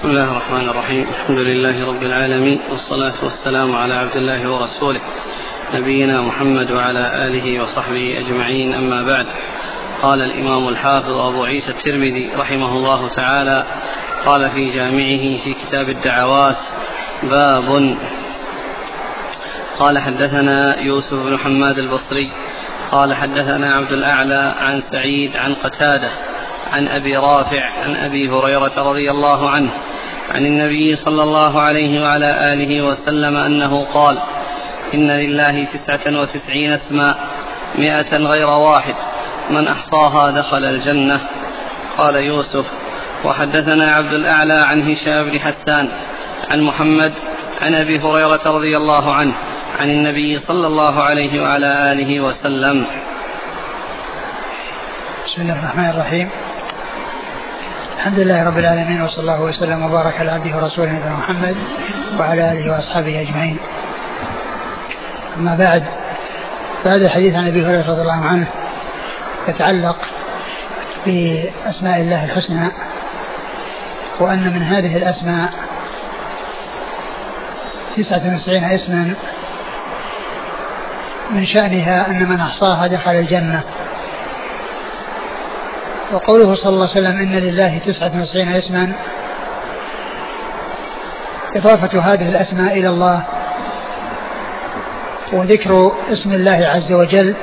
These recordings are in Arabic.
بسم الله الرحمن الرحيم. الحمد لله رب العالمين، والصلاة والسلام على عبد الله ورسوله نبينا محمد وعلى آله وصحبه أجمعين، أما بعد. قال الإمام الحافظ أبو عيسى الترمذي رحمه الله تعالى قال في جامعه في كتاب الدعوات: باب. قال حدثنا يوسف بن حماد البصري قال حدثنا عبد الأعلى عن سعيد عن قتادة عن أبي رافع عن أبي هريرة رضي الله عنه عن النبي صلى الله عليه وعلى آله وسلم أنه قال: إن لله 99 اسما 100 غير واحد، من أحصاها دخل الجنة. قال يوسف: وحدثنا عبد الأعلى عن هشام بن حسان عن محمد عن أبي هريرة رضي الله عنه عن النبي صلى الله عليه وعلى آله وسلم. بسم الله الرحمن الرحيم. الحمد لله رب العالمين، وصلى الله وسلم وبارك على عبده ورسوله نبينا محمد وعلى آله وأصحابه أجمعين. أما بعد، فهذا الحديث عن أبي هريرة رضي الله عنه يتعلق بأسماء الله الحسنى، وأن من هذه الأسماء 99 اسما من شأنها أن من أحصاها دخل الجنة. وقوله صلى الله عليه وسلم: إن لله 99 اسما، إضافة هذه الأسماء إلى الله وذكر اسم الله عز وجل،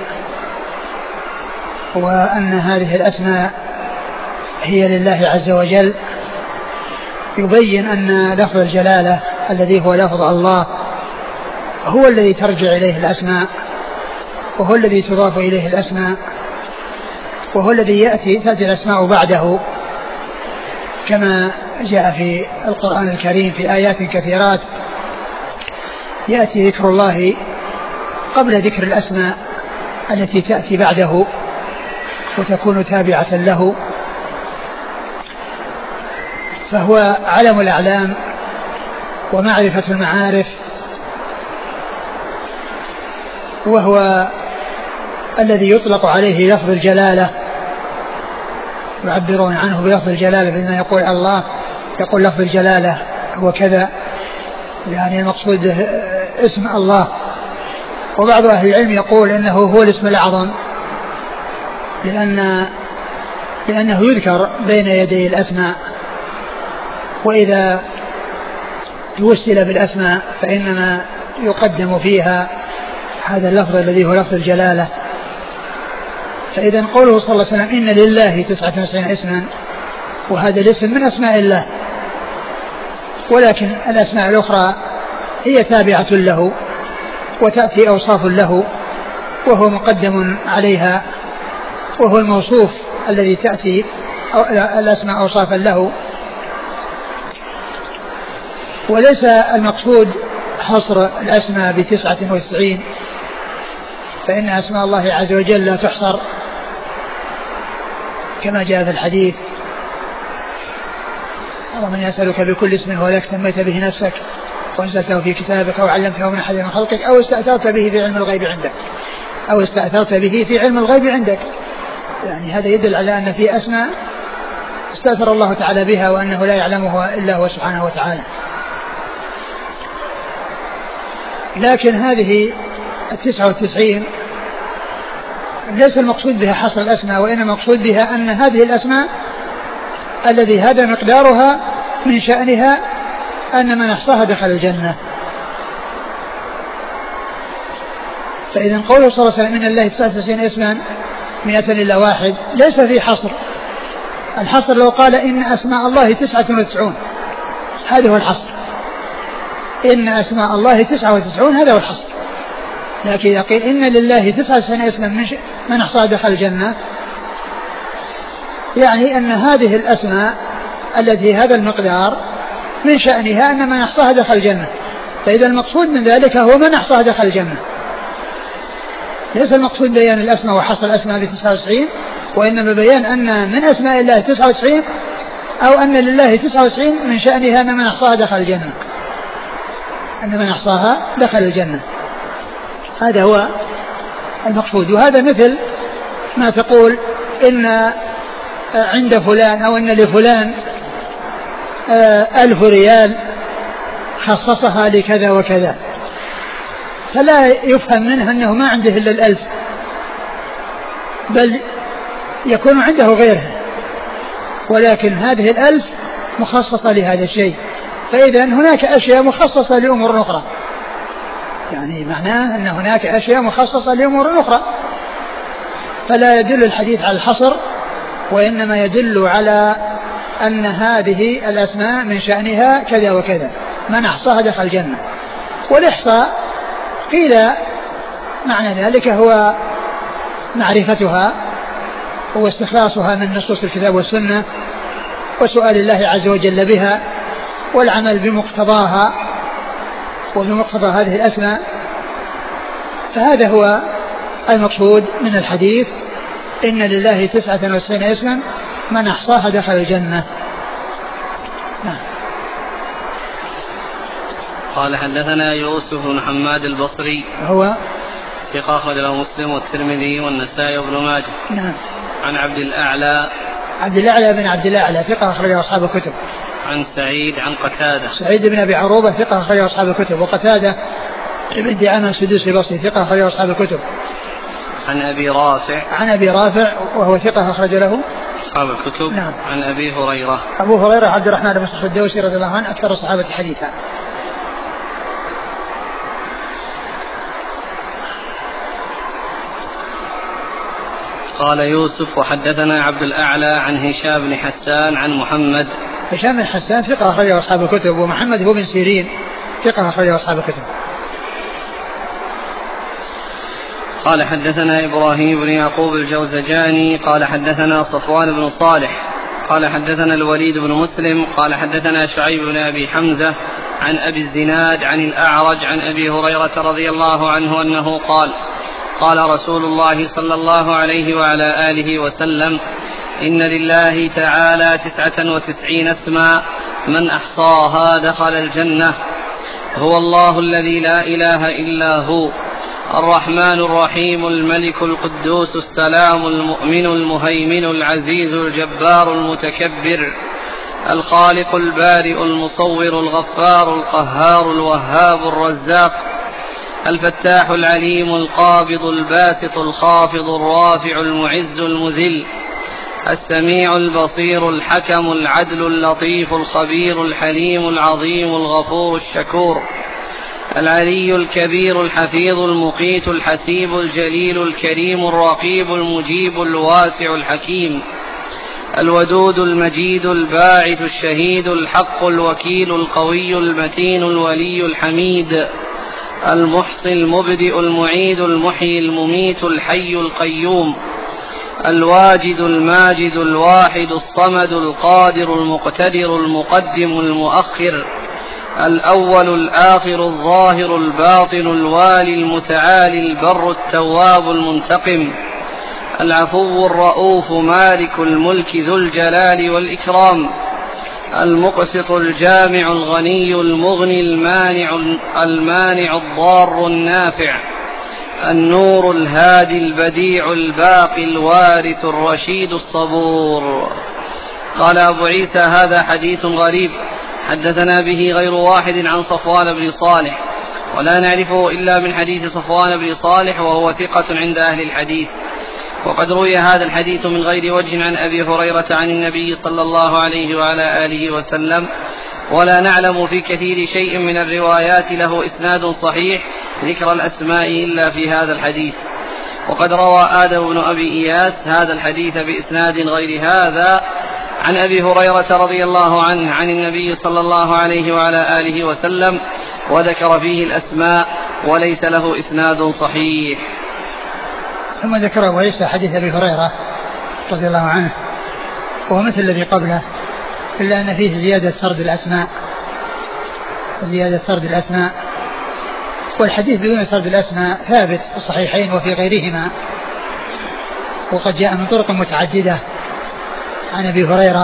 وأن هذه الأسماء هي لله عز وجل، يبين أن لفظ الجلالة الذي هو لفظ الله هو الذي ترجع إليه الأسماء، وهو الذي تضاف إليه الأسماء، وهو الذي تأتي الأسماء بعده، كما جاء في القرآن الكريم في آيات كثيرات يأتي ذكر الله قبل ذكر الأسماء التي تأتي بعده وتكون تابعة له. فهو علم الأعلام ومعرفة المعارف، وهو الذي يطلق عليه لفظ الجلالة، يعبرون عنه بلفظ الجلالة، بأنه يقول الله يقول لفظ الجلالة هو كذا، يعني المقصود اسم الله. وبعض أهل العلم يقول إنه هو الاسم الأعظم، لأنه يذكر بين يدي الأسماء، وإذا توسل بالأسماء فإنما يقدم فيها هذا اللفظ الذي هو لفظ الجلالة. فإذا قوله صلى الله عليه وسلم: إن لله 99 اسما، وهذا الاسم من أسماء الله، ولكن الأسماء الأخرى هي تابعة له وتأتي أوصاف له، وهو مقدم عليها، وهو الموصوف الذي تأتي الأسماء أوصافا له. وليس المقصود حصر الأسماء ب99، فإن أسماء الله عز وجل لا تحصر، كما جاء في الحديث: اللهم يسألك بكل اسم هو لك سميت به نفسك وأنزلته في كتابك أو علمته من أحد من خلقك أو استأثرت به في علم الغيب عندك يعني هذا يدل على أن في أسماء استأثر الله تعالى بها، وأنه لا يعلمها إلا هو سبحانه وتعالى. لكن هذه 99 ليس المقصود بها حصر الأسماء، وإنما المقصود بها أن هذه الأسماء الذي هذا مقدارها من شأنها أن من أحصاها دخل الجنة. فإذا قوله صلى الله عليه وسلم: إن الله 99 اسما 100 إلا واحد، ليس في حصر. الحصر لو قال إن أسماء الله 99، هذا هو الحصر، إن أسماء الله 99، هذا هو الحصر. لكن يقول إن لله 99 اسما من أحصاها دخل الجنة، يعني أن هذه الأسماء التي هذا المقدار من شأنها أن من أحصاها دخل الجنة. فإذا المقصود من ذلك هو من أحصاها دخل الجنة، ليس المقصود بيان الأسماء وحصر الأسماء ب99، وإنما بيان أن من أسماء الله 99، أو أن لله 99 من شأنها أن من أحصاها دخل الجنة، أن من أحصاها دخل الجنة. هذا هو المقصود. وهذا مثل ما تقول إن عند فلان أو إن لفلان 1,000 ريال خصصها لكذا وكذا، فلا يفهم منه أنه ما عنده إلا 1000، بل يكون عنده غيرها، ولكن هذه 1000 مخصصة لهذا الشيء. فإذا هناك أشياء مخصصة لأمور أخرى، يعني معناه أن هناك أشياء مخصصة لأمور أخرى، فلا يدل الحديث على الحصر، وإنما يدل على أن هذه الأسماء من شأنها كذا وكذا، من أحصاها دخل الجنة. والإحصاء قيل معنى ذلك هو معرفتها واستخلاصها من نصوص الكتاب والسنة، وسؤال الله عز وجل بها، والعمل بمقتضاها وبمقتضى هذه الأسماء. فهذا هو المقصود من الحديث: إن لله 99 اسما من أحصاها دخل الجنة. قال حدثنا يوسف بن حماد البصري هو ثقة أخرج له مسلم والترمذي والنسائي وابن ماجه. نعم. عن عبد الأعلى بن عبد الأعلى ثقة أخرج أصحاب الكتب. عن سعيد عن قتادة سعيد بن أبي عروبة ثقة أخرج أصحاب الكتب. وقتادة ابن دعامة السدوسي البصري ثقة أخرج أصحاب الكتب. عن أبي رافع وهو ثقة أخرج له أصحاب الكتب. نعم. عن أبي هريرة عبد الرحمن بن صخر الدوسي رضي الله عنه أكثر الصحابة حديثا. قال يوسف وحدثنا عبد الأعلى عن هشام بن حسان عن محمد. هشام بن حسان ثقة أخرج أصحاب الكتب. ومحمد هو بن سيرين ثقة أخرج أصحاب الكتب. قال حدثنا إبراهيم بن يعقوب الجوزجاني قال حدثنا صفوان بن صالح قال حدثنا الوليد بن مسلم قال حدثنا شعيب بن أبي حمزة عن أبي الزناد عن الأعرج عن أبي هريرة رضي الله عنه أنه قال: قال رسول الله صلى الله عليه وعلى آله وسلم: إن لله تعالى 99 اسما من أحصاها دخل الجنة. هو الله الذي لا إله إلا هو، الرحمن الرحيم، الملك القدوس السلام المؤمن المهيمن العزيز الجبار المتكبر، الخالق البارئ المصور الغفار القهار الوهاب الرزاق، الفتاح العليم القابض الباسط الخافض الرافع المعز المذل، السميع البصير الحكم العدل اللطيف الخبير الحليم العظيم الغفور الشكور، العلي الكبير الحفيظ المقيت الحسيب الجليل الكريم الرقيب المجيب الواسع الحكيم، الودود المجيد الباعث الشهيد الحق الوكيل القوي المتين الولي الحميد، المحصي المبدئ المعيد المحيي المميت الحي القيوم، الواجد الماجد الواحد الصمد القادر المقتدر المقدم المؤخر، الأول الآخر الظاهر الباطن الوالي المتعالي البر التواب المنتقم، العفو الرؤوف مالك الملك ذو الجلال والإكرام، المقسط الجامع الغني المغني المانع الضار النافع، النور الهادي البديع الباقي الوارث الرشيد الصبور. قال أبو عيسى: هذا حديث غريب حدثنا به غير واحد عن صفوان بن صالح، ولا نعرفه إلا من حديث صفوان بن صالح، وهو ثقة عند أهل الحديث. وقد روي هذا الحديث من غير وجه عن أبي هريرة عن النبي صلى الله عليه وعلى آله وسلم، ولا نعلم في كثير شيء من الروايات له إسناد صحيح ذكر الأسماء إلا في هذا الحديث. وقد روى آدم بن أبي إياس هذا الحديث بإسناد غير هذا عن أبي هريرة رضي الله عنه عن النبي صلى الله عليه وعلى آله وسلم، وذكر فيه الأسماء وليس له إسناد صحيح. ثم ذكر أبو عيسى حديث أبي هريرة رضي الله عنه، وهو مثل الذي قبله، إلا أن فيه زيادة سرد الأسماء، والحديث بدون سرد الأسماء ثابت في الصحيحين وفي غيرهما، وقد جاء من طرق متعددة عن أبي هريرة.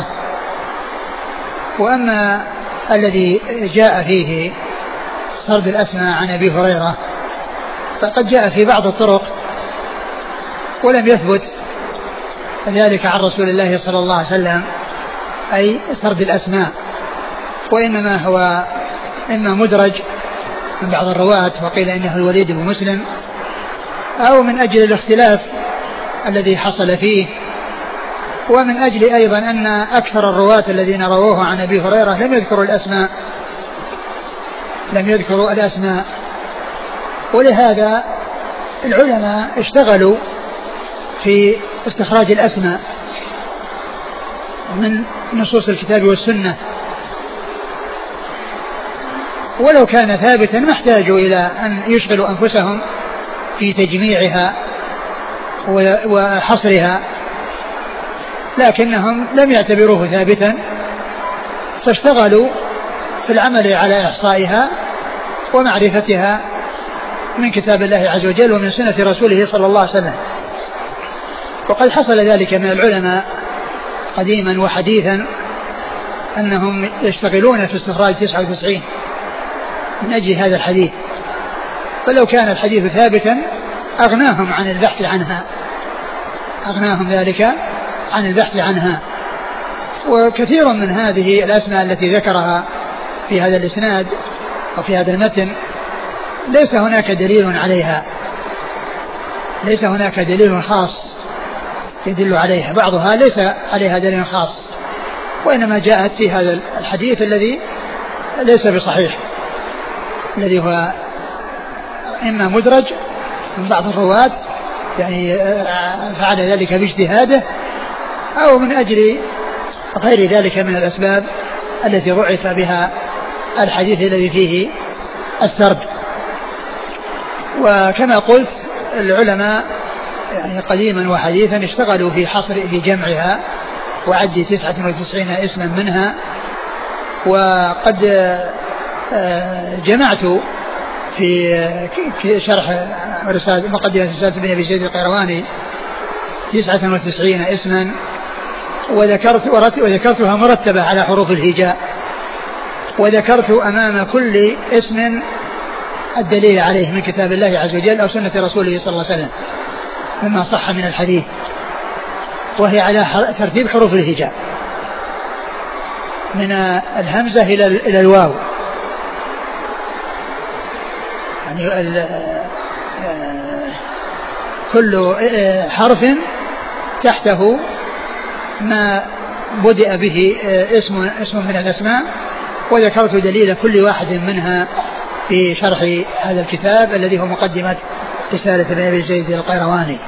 وأما الذي جاء فيه سرد الأسماء عن أبي هريرة فقد جاء في بعض الطرق ولم يثبت ذلك عن رسول الله صلى الله عليه وسلم، أي سرد الأسماء وإنما هو إما مدرج من بعض الرواة وقيل إنه الوليد بن مسلم، أو من أجل الاختلاف الذي حصل فيه، ومن أجل أيضا أن أكثر الرواة الذين رووه عن أبي هريرة لم يذكروا الأسماء. ولهذا العلماء اشتغلوا في استخراج الأسماء من نصوص الكتاب والسنة، ولو كان ثابتا ما احتاجوا إلى أن يشغلوا أنفسهم في تجميعها وحصرها، لكنهم لم يعتبروه ثابتا فاشتغلوا في العمل على إحصائها ومعرفتها من كتاب الله عز وجل ومن سنة رسوله صلى الله عليه وسلم. وقد حصل ذلك من العلماء قديما وحديثا أنهم يشتغلون في استخراج 99 من أجل هذا الحديث، فلو كان الحديث ثابتا أغناهم عن البحث عنها، أغناهم ذلك عن البحث عنها. وكثير من هذه الأسماء التي ذكرها في هذا الإسناد وفي هذا المتن ليس هناك دليل عليها، ليس هناك دليل خاص يدل عليها، بعضها ليس عليها دليل خاص، وإنما جاءت في هذا الحديث الذي ليس بصحيح، الذي هو إما مدرج من بعض الرواة يعني فعل ذلك باجتهاده، أو من أجل غير ذلك من الأسباب التي ضعف بها الحديث الذي فيه السرد. وكما قلت العلماء يعني قديما وحديثا اشتغلوا في جمعها وعد 99 اسما منها. وقد جمعت في شرح مقدمة رسالة ابن أبي زيد القيرواني 99 اسما، وذكرتها مرتبة على حروف الهجاء، وذكرت أمام كل اسم الدليل عليه من كتاب الله عز وجل أو سنة رسوله صلى الله عليه وسلم مما صح من الحديث، وهي على ترتيب حروف الهجاء من الهمزة إلى الواو، يعني كل حرف تحته ما بدأ به اسم من الأسماء، وذكرت دليل كل واحد منها في شرح هذا الكتاب الذي هو مقدمة رسالة ابن أبي زيد القيرواني.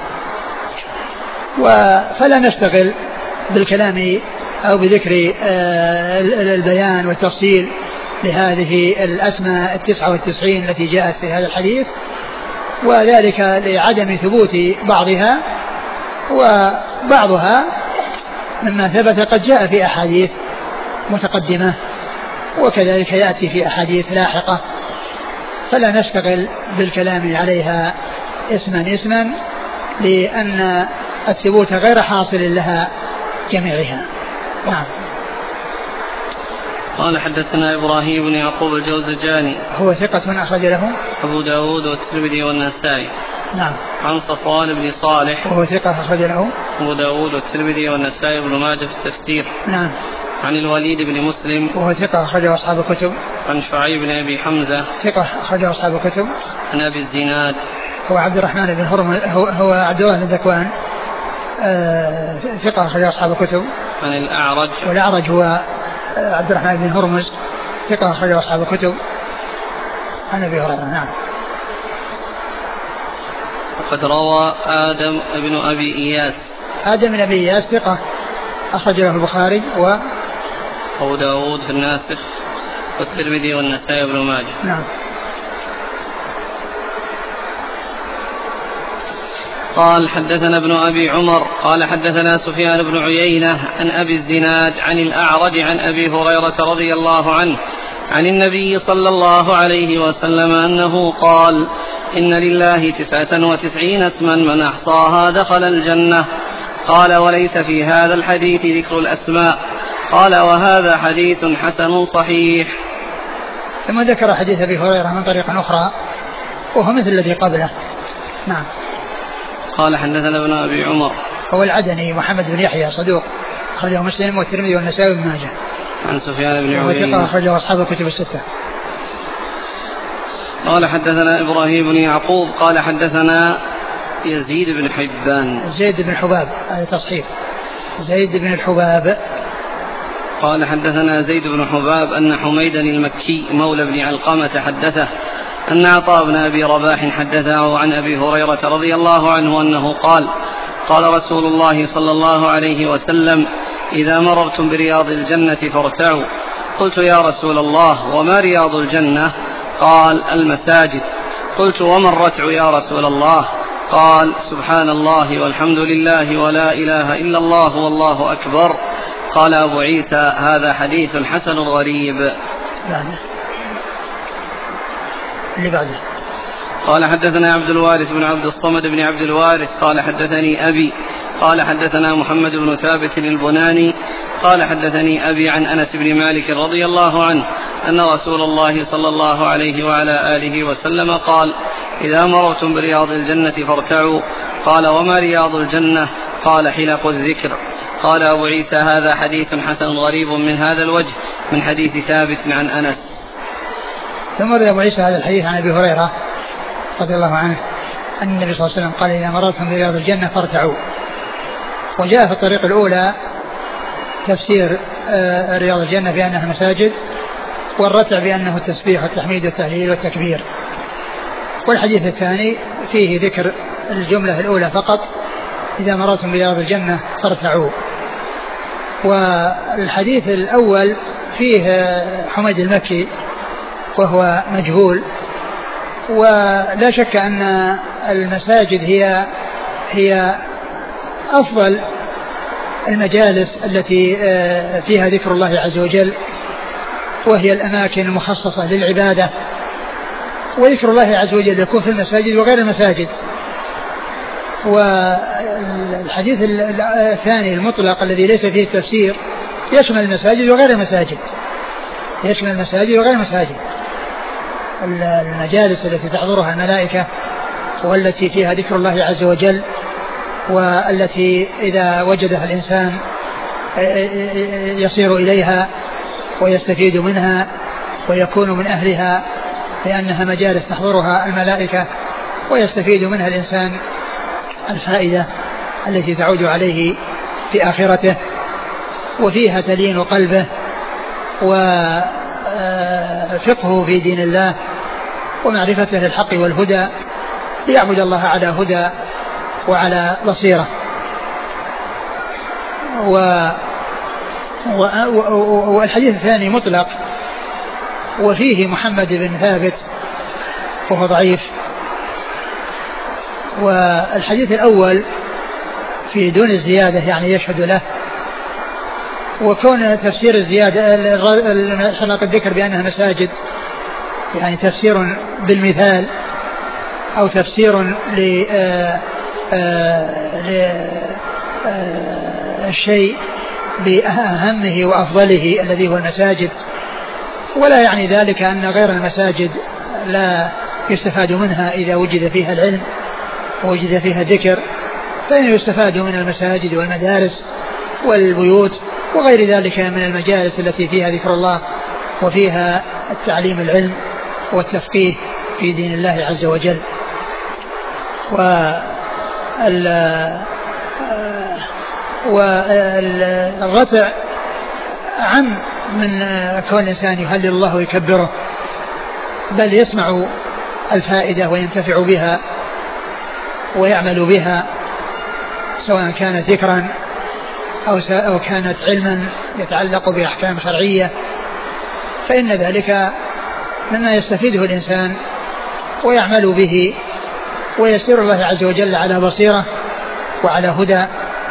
فلا نشتغل بالكلام أو بذكر البيان والتفصيل لهذه الأسماء 99 التي جاءت في هذا الحديث، وذلك لعدم ثبوت بعضها، وبعضها مما ثبت قد جاء في أحاديث متقدمة وكذلك يأتي في أحاديث لاحقة، فلا نشتغل بالكلام عليها اسما لأن الثبوت غير حاصل لها جميعها. نعم. قال حدثنا إبراهيم بن يعقوب الجوزجاني هو ثقة أخرج له أبو داود والترمذي والنسائي. نعم. عن صفوان بن صالح وهو ثقة أخرج له أبو داود والترمذي والنسائي بن ماجه في التفسير. نعم. عن الوليد بن مسلم وهو ثقة أخرجه أصحاب الكتب. عن شعيب بن أبي حمزة ثقة أخرجه أصحاب الكتب. عن أبي الزناد هو عبد الرحمن بن هرمز، هو عبد الله بن ذكوان، ثقة أخرجه أصحاب الكتب. عن الأعرج، والأعرج هو عبد الرحمن بن هرمز، ثقة أخرجه أصحاب الكتب. عن أبي هريرة. نعم. وقد روى آدم بن أبي إياس. آدم بن أبي إياس ثقة أخرج له البخاري أبو داود في الناسخ والترمذي والنسائي بن ماجه. نعم. قال حدثنا ابن أبي عمر قال حدثنا سفيان بن عيينة عن أبي الزناد عن الأعرج عن أبي هريرة رضي الله عنه عن النبي صلى الله عليه وسلم أنه قال: إن لله 99 اسما من أحصاها دخل الجنة. قال: وليس في هذا الحديث ذكر الأسماء. قال: وهذا حديث حسن صحيح. ثم ذكر حديث أبي هريرة من طريق أخرى وهو مثل الذي قبله. نعم. قال حدثنا ابن أبي عمر هو العدني محمد بن يحيى صدوق أخرجه مسلم والترمذي والنسائي بن ماجه. عن سفيان بن وثقة عيينة أخرجه أصحاب الكتب الستة. قال حدثنا إبراهيم بن يعقوب قال حدثنا يزيد بن حبان. زيد بن حباب هذا تصحيف زيد بن الحباب. قال حدثنا زيد بن حباب أن حميدا المكي مولى بن علقمة حدثه أن عطاء بن أبي رباح حدثه عن أبي هريرة رضي الله عنه أنه قال قال رسول الله صلى الله عليه وسلم إذا مررتم برياض الجنة فارتعوا. قلت يا رسول الله وما رياض الجنة؟ قال المساجد. قلت وما الرتع يا رسول الله؟ قال سبحان الله والحمد لله ولا إله إلا الله والله أكبر. قال أبو عيسى هذا حديث حسن غريب. اللي بعده قال حدثنا عبد الوارث بن عبد الصمد بن عبد الوارث قال حدثني أبي قال حدثنا محمد بن ثابت البناني قال حدثني أبي عن أنس بن مالك رضي الله عنه أن رسول الله صلى الله عليه وعلى آله وسلم قال إذا مررتم برياض الجنة فارتعوا. قال وما رياض الجنة؟ قال حلق الذكر. قال أبو عيسى هذا حديث حسن غريب من هذا الوجه من حديث ثابت عن أنس. ثم روى أبو عيسى هذا الحديث عن أبي هريرة رضي الله عنه أن النبي صلى الله عليه وسلم قال إذا مررتم برياض الجنة فارتعوا. وجاء في الطريق الأولى تفسير رياض الجنة بأنها مساجد، والرتع بأنه التسبيح والتحميد والتهليل والتكبير. والحديث الثاني فيه ذكر الجملة الأولى فقط إذا مررتم برياض الجنة فارتعوا. والحديث الأول فيه حميد المكي وهو مجهول، ولا شك أن المساجد هي أفضل المجالس التي فيها ذكر الله عز وجل، وهي الأماكن المخصصة للعبادة. وذكر الله عز وجل يكون في المساجد وغير المساجد. والحديث الثاني المطلق الذي ليس فيه التفسير يشمل المساجد وغير المساجد، يشمل المساجد وغير المساجد، المجالس التي تحضرها الملائكة والتي فيها ذكر الله عز وجل، والتي إذا وجدها الإنسان يصير إليها ويستفيد منها ويكون من أهلها، لأنها مجالس تحضرها الملائكة ويستفيد منها الإنسان الفائدة التي تعود عليه في آخرته، وفيها تلين قلبه وفقه في دين الله ومعرفته للحق والهدى ليعبد الله على هدى وعلى بصيرة. والحديث الثاني مطلق وفيه محمد بن ثابت وهو ضعيف. والحديث الأول في دون الزيادة يعني يشهد له، وكون تفسير الزيادة حلق الذكر بأنها مساجد يعني تفسير بالمثال أو تفسير للشيء بأهمه وأفضله الذي هو المساجد، ولا يعني ذلك أن غير المساجد لا يستفاد منها إذا وجد فيها العلم ووجد فيها الذكر، فإنه يستفاد من المساجد والمدارس والبيوت وغير ذلك من المجالس التي فيها ذكر الله وفيها التعليم العلم والتفقيه في دين الله عز وجل. والرتع عم من كون الإنسان يهلل الله ويكبره، بل يسمع الفائدة وينتفع بها ويعمل بها، سواء كانت ذكرا أو كانت علما يتعلق بأحكام شرعية، فإن ذلك مما يستفيده الإنسان ويعمل به ويسير الله عز وجل على بصيرة وعلى هدى.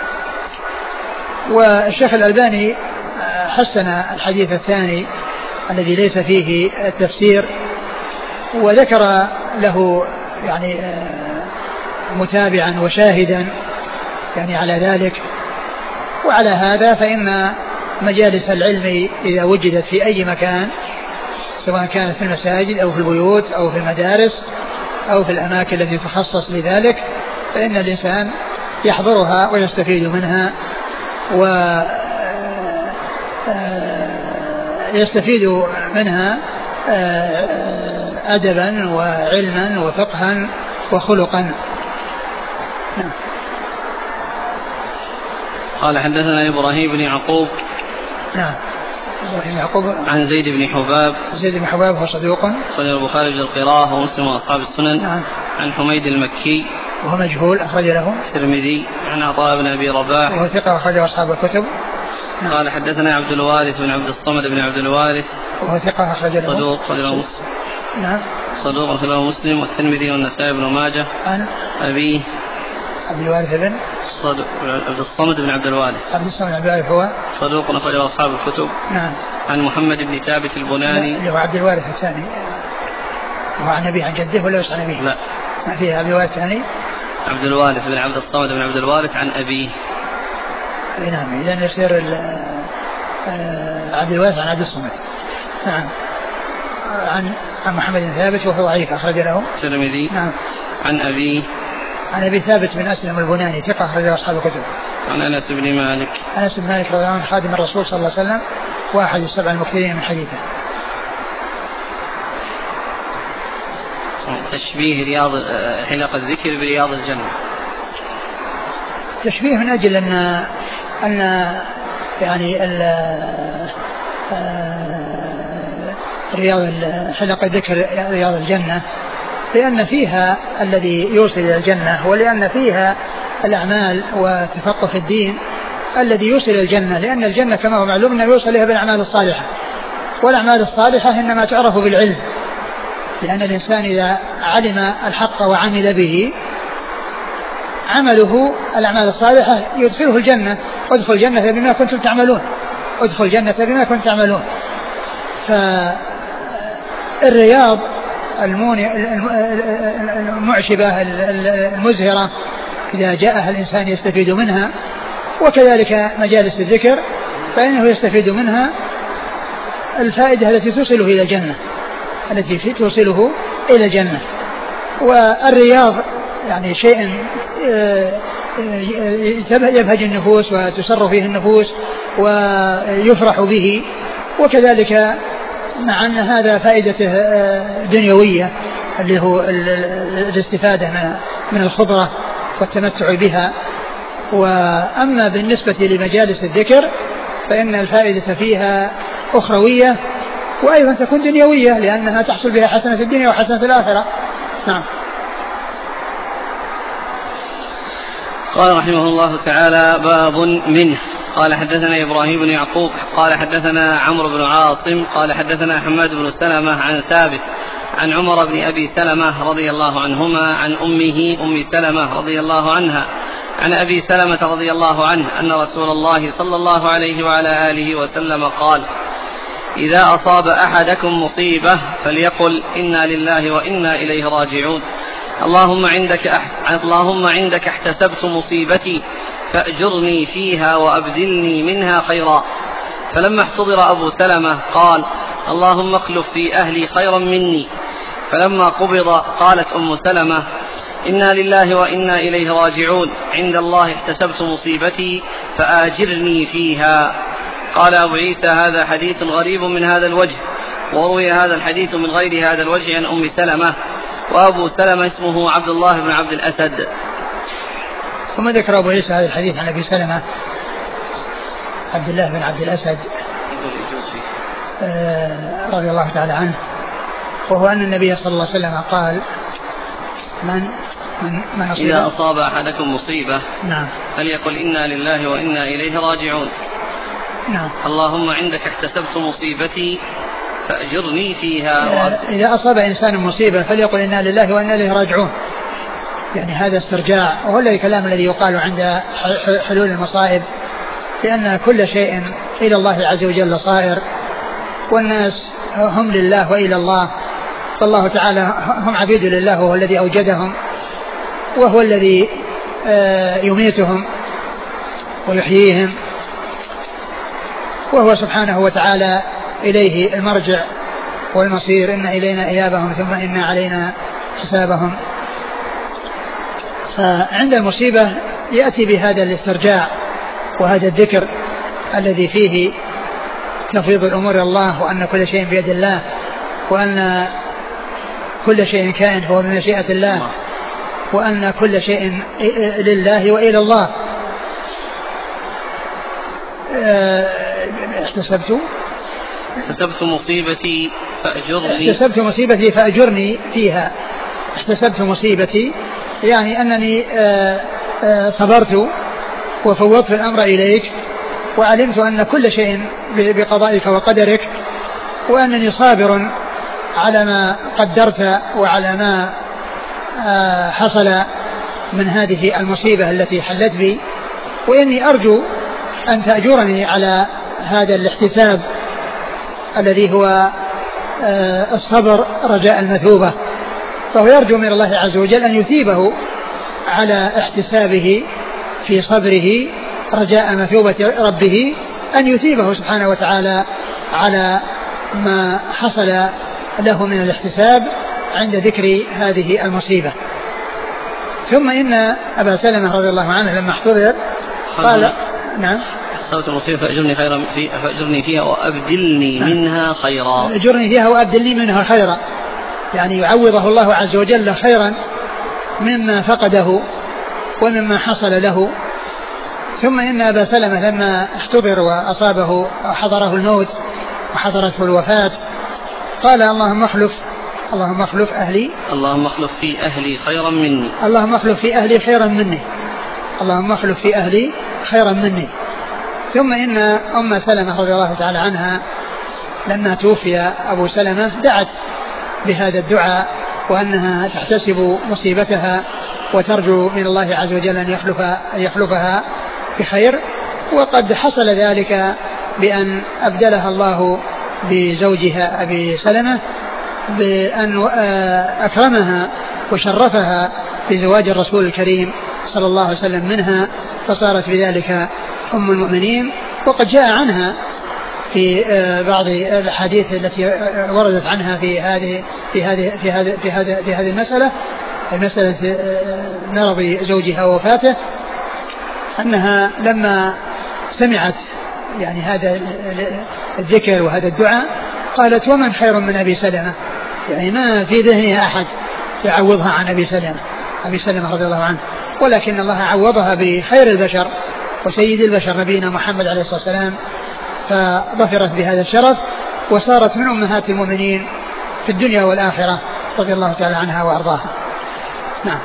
والشيخ الألباني حسن الحديث الثاني الذي ليس فيه التفسير، وذكر له يعني متابعا وشاهدا يعني على ذلك. وعلى هذا فإن مجالس العلم إذا وجدت في أي مكان، سواء كانت في المساجد أو في البيوت أو في المدارس أو في الأماكن التي تخصص لذلك، فإن الإنسان يحضرها ويستفيد منها ويستفيد منها أدبا وعلما وفقها وخلقا. نعم. قال حدثنا إبراهيم بن يعقوب. نعم. إبراهيم يعقوب عن زيد بن حباب. زيد بن حباب هو صدوق أخرج البخاري في القراءة ومسلم وأصحاب السنن. نعم. عن حميد المكي وهو مجهول أخرج له الترمذي. عن عطاء بن أبي رباح وهو ثقة أخرجه أصحاب الكتب. نعم. قال حدثنا عبد الوارث بن عبد الصمد بن عبد الوارث وهو ثقة أخرج له صدوق أخرجه مسلم. نعم. صدوق أخرجه مسلم والترمذي والنسائي بن ماجه. عن أبيه عبد الوارث بن عبد الصمد بن عبد الوارث. عبد الصمد بن عبد الوارث هو صدوق أخرجه أصحاب الكتب. نعم. عن محمد بن ثابت البناني اللي هو عبد الوارث الثاني وهو عن أبيه عن جده ولا وش عن أبيه؟ لا ما فيه عبد الوارث الثاني عبد الوارث بن عبد الصمد بن عبد الوارث عن أبيه. نعم. إذن يصير عبد الوارث عن عبد الصمد. نعم. عن محمد بن ثابت وهو ضعيف أخرج له الترمذي. نعم. عن أبيه عن أبي ثابت بن أسلم البناني ثقة أخرجه أصحاب الكتب. عن أنس بن مالك. أنس بن مالك رضي الله عنه خادم الرسول صلى الله عليه وسلم واحد السبع المكثرين من حديثه. تشبيه رياض حلق الذكر برياض الجنة. تشبيه من أجل أن يعني رياض حلق الذكر رياض الجنة لأن فيها الذي يوصل إلى الجنة ولأن فيها الأعمال وتفقه في الدين الذي يوصل إلى الجنة لأن الجنة كما هو معلوم أنه يوصل إليها بالأعمال الصالحة والأعمال الصالحة إنما تعرف بالعلم لأن الإنسان إذا علم الحق وعمل به عمله الأعمال الصالحة يدخله الجنة. ادخل الجنة بما كنتم تعملون ادخل الجنة بما كنتم تعملون. فالرياض المعشبة المزهرة إذا جاءها الإنسان يستفيد منها وكذلك مجالس الذكر فإنه يستفيد منها الفائدة التي توصله إلى الجنة التي توصله إلى الجنة. والرياض يعني شيء يبهج النفوس وتسر فيه النفوس ويفرح به وكذلك مع أن هذا فائدته دنيوية اللي هو الاستفادة من الخضرة والتمتع بها. وأما بالنسبة لمجالس الذكر فإن الفائدة فيها أخروية وأيضا تكون دنيوية لأنها تحصل بها حسنة الدنيا وحسنة الآخرة. نعم. قال رحمه الله تعالى باب منه. قال حدثنا إبراهيم بن يعقوب قال حدثنا عمرو بن عاصم قال حدثنا حماد بن سلمة عن ثابت عن عمر بن أبي سلمة رضي الله عنهما عن أمه أم سلمة رضي الله عنها عن أبي سلمة رضي الله عنه أن رسول الله صلى الله عليه وعلى آله وسلم قال إذا أصاب أحدكم مصيبة فليقل إنا لله وإنا إليه راجعون اللهم عندك احتسبت مصيبتي فأجرني فيها وأبدلني منها خيرا. فلما احتضر أبو سلمة قال اللهم اخلف في أهلي خيرا مني. فلما قبض قالت أم سلمة إنا لله وإنا إليه راجعون عند الله احتسبت مصيبتي فآجرني فيها. قال أبو عيسى هذا حديث غريب من هذا الوجه وروي هذا الحديث من غير هذا الوجه عن أم سلمة وأبو سلمة اسمه عبد الله بن عبد الأسد. ثم ذكر أبو عيسى هذا الحديث عن أبي سلمة عبد الله بن عبد الأسد رضي الله تعالى عنه وهو أن النبي صلى الله عليه وسلم قال من إذا أصاب أحدكم مصيبة نعم فليقل إنا لله وإنا إليه راجعون. نعم. اللهم عندك احتسبت مصيبتي فأجرني فيها. إذا أصاب إنسان مصيبة فليقل إنا لله وإنا إليه راجعون يعني هذا استرجاع وهو الكلام الذي يقال عند حلول المصائب لأن كل شيء إلى الله عز وجل صائر والناس هم لله وإلى الله فالله تعالى هم عبيد لله وهو الذي أوجدهم وهو الذي يميتهم ويحييهم وهو سبحانه وتعالى إليه المرجع والمصير إن إلينا إيابهم ثم إن علينا حسابهم. فعند المصيبة يأتي بهذا الاسترجاع وهذا الذكر الذي فيه تفويض الأمور إلى الله، وأن كل شيء بيد الله، وأن كل شيء كائن هو بمشيئة الله، وأن كل شيء لله وإلى الله. احتسبت مصيبتي فأجرني. احتسبت مصيبتي فأجرني فيها. احتسبت مصيبتي يعني أنني صبرت وفوضت الأمر إليك، وعلمت أن كل شيء بقضائك وقدرك، وأنني صابر على ما قدرت وعلى ما حصل من هذه المصيبة التي حلت بي، وإني أرجو أن تأجرني على هذا الاحتساب الذي هو الصبر رجاء المثوبة. فهو يرجو من الله عز وجل أن يثيبه على احتسابه في صبره رجاء مثوبة ربه، أن يثيبه سبحانه وتعالى على ما حصل له من الاحتساب عند ذكر هذه المصيبة. ثم إن أبا سلمة رضي الله عنه لما احتضر قال: نعم، احتسبت المصيبة فأجرني فيها وأبدلني منها خيرا. أجرني فيها وأبدلني منها خيرا، يعني يعوضه الله عز وجل خيرا مما فقده ومما حصل له. ثم إن أبا سلمة لما احتضر وأصابه حضره الموت وحضرته الوفاة قال: اللهم اخلف أهلي، اللهم اخلف في أهلي خيرا مني، اللهم اخلف في أهلي خيرا مني، اللهم اخلف في أهلي خيرا مني. ثم إن أم سلمة رضي الله تعالى عنها لما توفي أبو سلمة دعت بهذا الدعاء، وأنها تحتسب مصيبتها وترجو من الله عز وجل أن يخلفها بخير. وقد حصل ذلك بأن أبدلها الله بزوجها أبي سلمة، بأن أكرمها وشرفها بزواج الرسول الكريم صلى الله عليه وسلم منها، فصارت بذلك أم المؤمنين. وقد جاء عنها في بعض الحديث التي وردت عنها في هذه المسألة مرض زوجها ووفاته، أنها لما سمعت يعني هذا الذكر وهذا الدعاء قالت: ومن خير من أبي سلمة؟ يعني ما في ذهنها أحد يعوضها عن أبي سلمة رضي الله عنه، ولكن الله عوضها بخير البشر وسيد البشر نبينا محمد عليه الصلاة والسلام، فظفرت بهذا الشرف وصارت من أمهات المؤمنين في الدنيا والآخرة رضي الله تعالى عنها وأرضاها. نعم.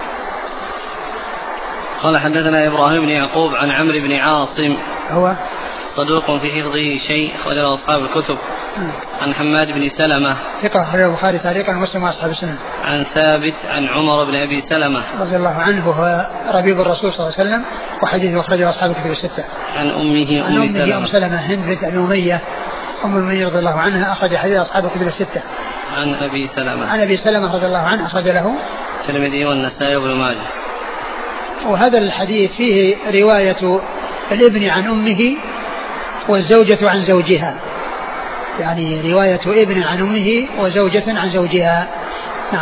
قال: حدثنا إبراهيم بن يعقوب عن عمرو بن عاصم، هو صدوق في حفظه شيء، خرج أصحاب الكتب. عن حماد بن سلمة، ثقة، خرج البخاري تعليقا ومسلم وأصحاب السنن. عن ثابت عن عمر بن أبي سلمة رضي الله عنه، وهو ربيب الرسول صلى الله عليه وسلم، وحديثه أخرجه أصحاب الكتب الستة. عن أمه أم سلمة هند بنت أبي أمية أم المؤمنين رضي الله عنها، أخرج حديث أصحاب الكتب الستة. عن أبي سلمة رضي الله عنه، أخرج له الترمذي والنسائي وابن ماجه. وهذا الحديث فيه رواية الابن عن أمه والزوجة عن زوجها، يعني رواية ابن عن أمه وزوجة عن زوجها. نعم.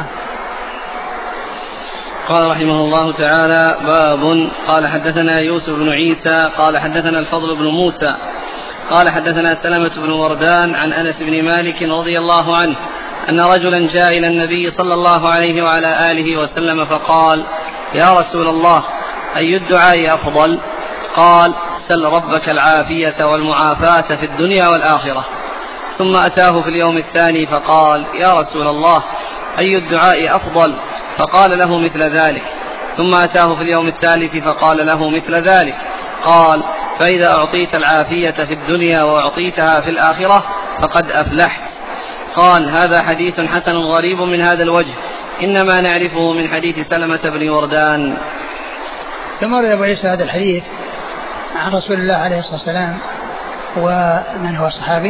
قال رحمه الله تعالى: باب. قال: حدثنا يوسف بن عيسى قال حدثنا الفضل بن موسى قال حدثنا سلمة بن وردان عن أنس بن مالك رضي الله عنه أن رجلا جاء إلى النبي صلى الله عليه وعلى آله وسلم فقال: يا رسول الله، أي الدعاء أفضل؟ قال: سل ربك العافية والمعافاة في الدنيا والآخرة. ثم أتاه في اليوم الثاني فقال: يا رسول الله، أي الدعاء أفضل؟ فقال له مثل ذلك. ثم أتاه في اليوم الثالث فقال له مثل ذلك. قال: فإذا أعطيت العافية في الدنيا وأعطيتها في الآخرة فقد أفلحت. قال: هذا حديث حسن غريب من هذا الوجه، إنما نعرفه من حديث سلمة بن وردان. ثم ورد أبو عيسى هذا الحديث عن رسول الله عليه الصلاة والسلام. ومن هو الصحابي؟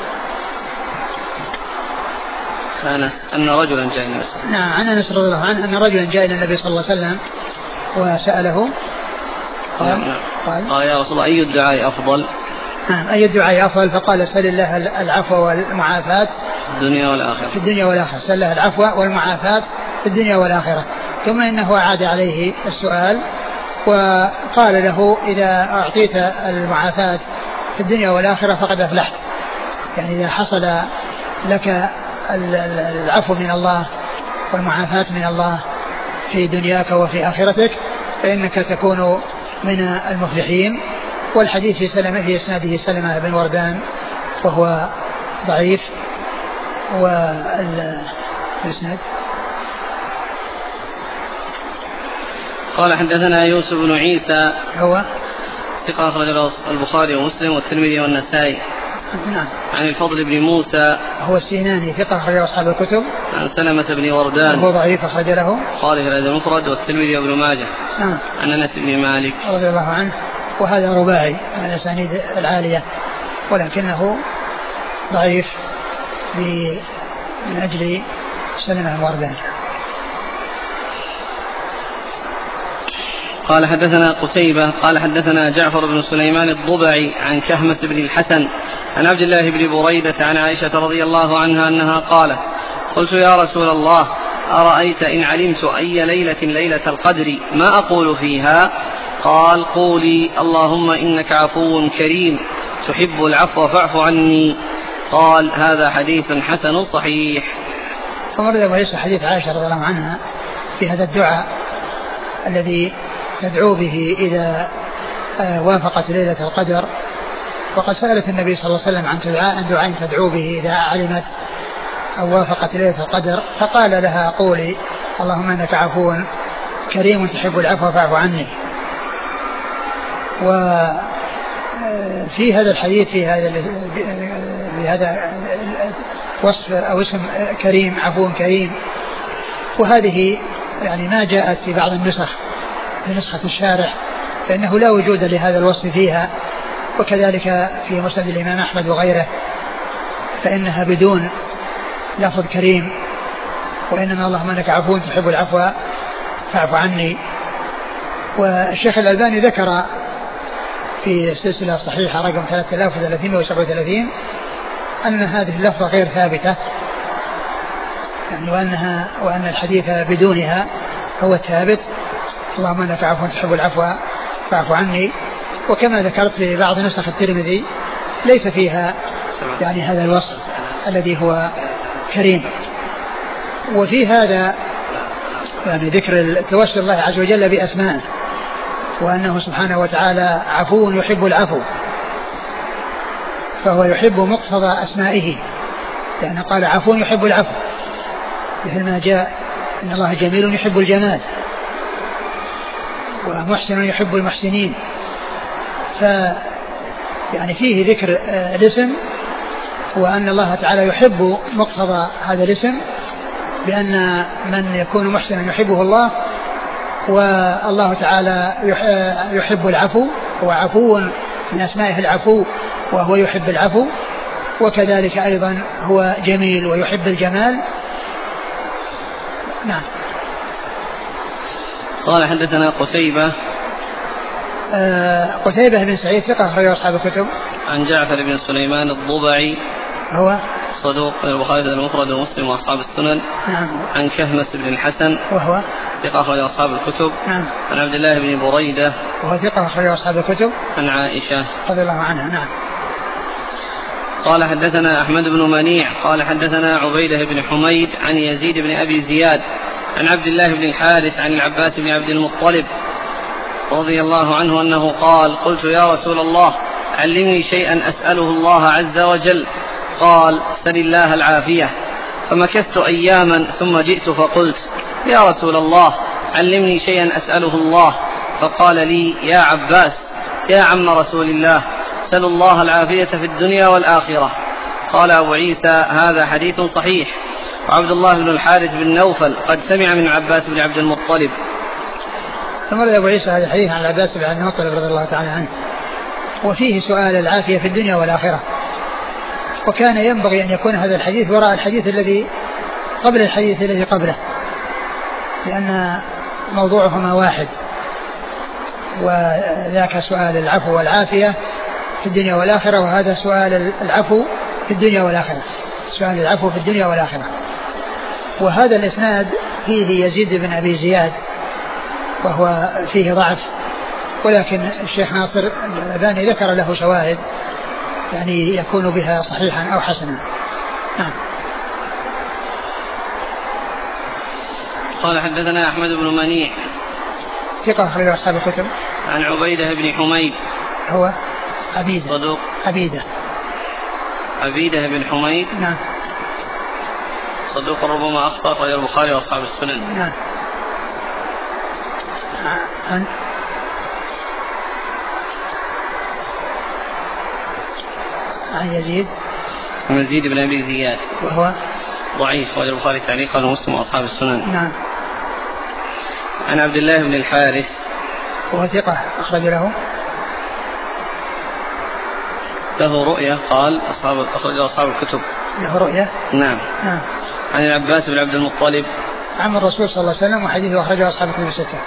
أن رجلا جاء إلى النبي. نعم، عن أنس رضي الله عنه أن رجلا جاء إلى النبي صلى الله عليه وسلم وسأله قال: يا رسول الله، أي الدعاء أفضل؟ نعم، أي الدعاء أفضل؟ فقال: سل الله العفو والمعافاة في الدنيا والآخرة. في الدنيا والآخرة، سل الله العفو والمعافاة في الدنيا والآخرة. ثم إنه أعاد عليه السؤال وقال له: إذا أعطيت المعافاة في الدنيا والآخرة فقد أفلحت. يعني إذا حصل لك العفو من الله والمعافاة من الله في دنياك وفي آخرتك فإنك تكون من المفلحين. والحديث في إسناده سلمة بن وردان وهو ضعيف. والإسناد قال حدثنا يوسف بن عيسى هو ثقة أخرج له البخاري ومسلم والترمذي والنسائي. نعم. عن الفضل بن موسى هو السيناني ثقة أخرج أصحاب الكتب. عن سلمة بن وردان وهو ضعيف أخرج له البخاري في الأدب المفرد والترمذي وابن ماجه. نعم. عن أنس بن مالك رضي الله عنه وهذا رباعي من الأسانيد العالية ولكنه ضعيف من أجل سلمة بن وردان. قال حدثنا قتيبة قال حدثنا جعفر بن سليمان الضبعي عن كهمة بن الحسن عن عبد الله بن بريدة عن عائشة رضي الله عنها أنها قالت قلت يا رسول الله أرأيت إن علمت أي ليلة ليلة القدر ما أقول فيها؟ قال قولي اللهم إنك عفو كريم تحب العفو فاعف عني. قال هذا حديث حسن صحيح. فورد أبو عيسى حديث عائشة رضي الله عنها في هذا الدعاء الذي تدعو به إذا وافقت ليلة القدر. وقد سألت النبي صلى الله عليه وسلم عن دعاء تدعو به إذا علمت أو وافقت ليلة القدر فقال لها قولي اللهم إنك عفو كريم تحب العفو فاعف عني. وفي هذا الحديث في هذا وصف أو اسم كريم عفو كريم. وهذه يعني ما جاءت في بعض النسخ في نسخة الشارح فإنه لا وجود لهذا الوصف فيها. وكذلك في مسند الإمام أحمد وغيره فإنها بدون لفظ كريم وإنما اللهم إنك عفو تحب العفو فاعف عني. والشيخ الألباني ذكر في السلسلة الصحيحة رقم 3337 أن هذه اللفظة غير ثابتة يعني وأن الحديث بدونها هو الثابت اللهم إنك عفو تحب العفو فاعف عني. وكما ذكرت في بعض نسخ الترمذي ليس فيها يعني هذا الوصف الذي هو كريم. وفي هذا يعني ذكر توسل الله عز وجل بأسمائه وأنه سبحانه وتعالى عفو يحب العفو فهو يحب مقتضى أسمائه لأنه قال عفو يحب العفو مثل ما جاء إن الله جميل يحب الجمال ومحسن يحب المحسنين. يعني فيه ذكر الاسم وأن الله تعالى يحب مقتضى هذا الاسم بأن من يكون محسنا يحبه الله والله تعالى يحب العفو وعفو من أسمائه العفو وهو يحب العفو وكذلك أيضا هو جميل ويحب الجمال. نعم. قال حدثنا قتيبة قتيبة بن سعيد ثقة أخرج أصحاب الكتب. عن جعفر بن سليمان الضبعي هو صدوق البخاري المفرد ومسلم وأصحاب السنن. نعم. عن كهمة بن الحسن وهو ثقة أخرج أصحاب الكتب. نعم. عن عبد الله بن بريدة وهو ثقة أخرج أصحاب الكتب. عن عائشة رضي الله عنها. نعم. قال حدثنا أحمد بن منيع قال حدثنا عبيدة بن حميد عن يزيد بن أبي زياد عن عبد الله بن الحارث عن العباس بن عبد المطلب رضي الله عنه أنه قال قلت يا رسول الله علمني شيئا أسأله الله عز وجل. قال سل الله العافية. فمكثت أياما ثم جئت فقلت يا رسول الله علمني شيئا أسأله الله. فقال لي يا عباس يا عم رسول الله سل الله العافية في الدنيا والآخرة. قال أبو عيسى هذا حديث صحيح. وعبد الله بن الحارث بن نوفل قد سمع من عباس بن عبد المطلب. ثم رد أبو عيسى هذا الحديث عن العباس بن عبد المطلب رضي الله تعالى عنه وفيه سؤال العافية في الدنيا والآخرة. وكان ينبغي أن يكون هذا الحديث وراء الحديث الذي قبل الحديث الذي قبله لأن موضوعهما واحد وذاك سؤال العفو والعافية في الدنيا والآخرة وهذا سؤال العفو في الدنيا والآخرة سؤال العفو في الدنيا والآخرة. وهذا الإسناد فيه يزيد بن أبي زياد وهو فيه ضعف ولكن الشيخ ناصر الألباني ذكر له شواهد يعني يكون بها صحيحا أو حسنا. نعم. قال حدثنا أحمد بن منيع ثقة أخرج أصحاب الكتب. عن عبيدة بن حميد هو عبيدة صدوق. عبيدة بن حميد نعم صدوق ربما أخطأ، أخرج البخاري وأصحاب السنن. نعم. عن يزيد بن أبي زياد وهو ضعيف، أخرج البخاري تعليقا ومسلم وأصحاب السنن. نعم. عن عبد الله بن الحارث وهو ثقة أخرج له رؤية، قال أخرج أصحاب الكتب. له رؤية. نعم. نعم. عن العباس بن عبد المطلب عم الرسول صلى الله عليه وسلم، وحديثه أخرجه أصحاب الكتب الستة.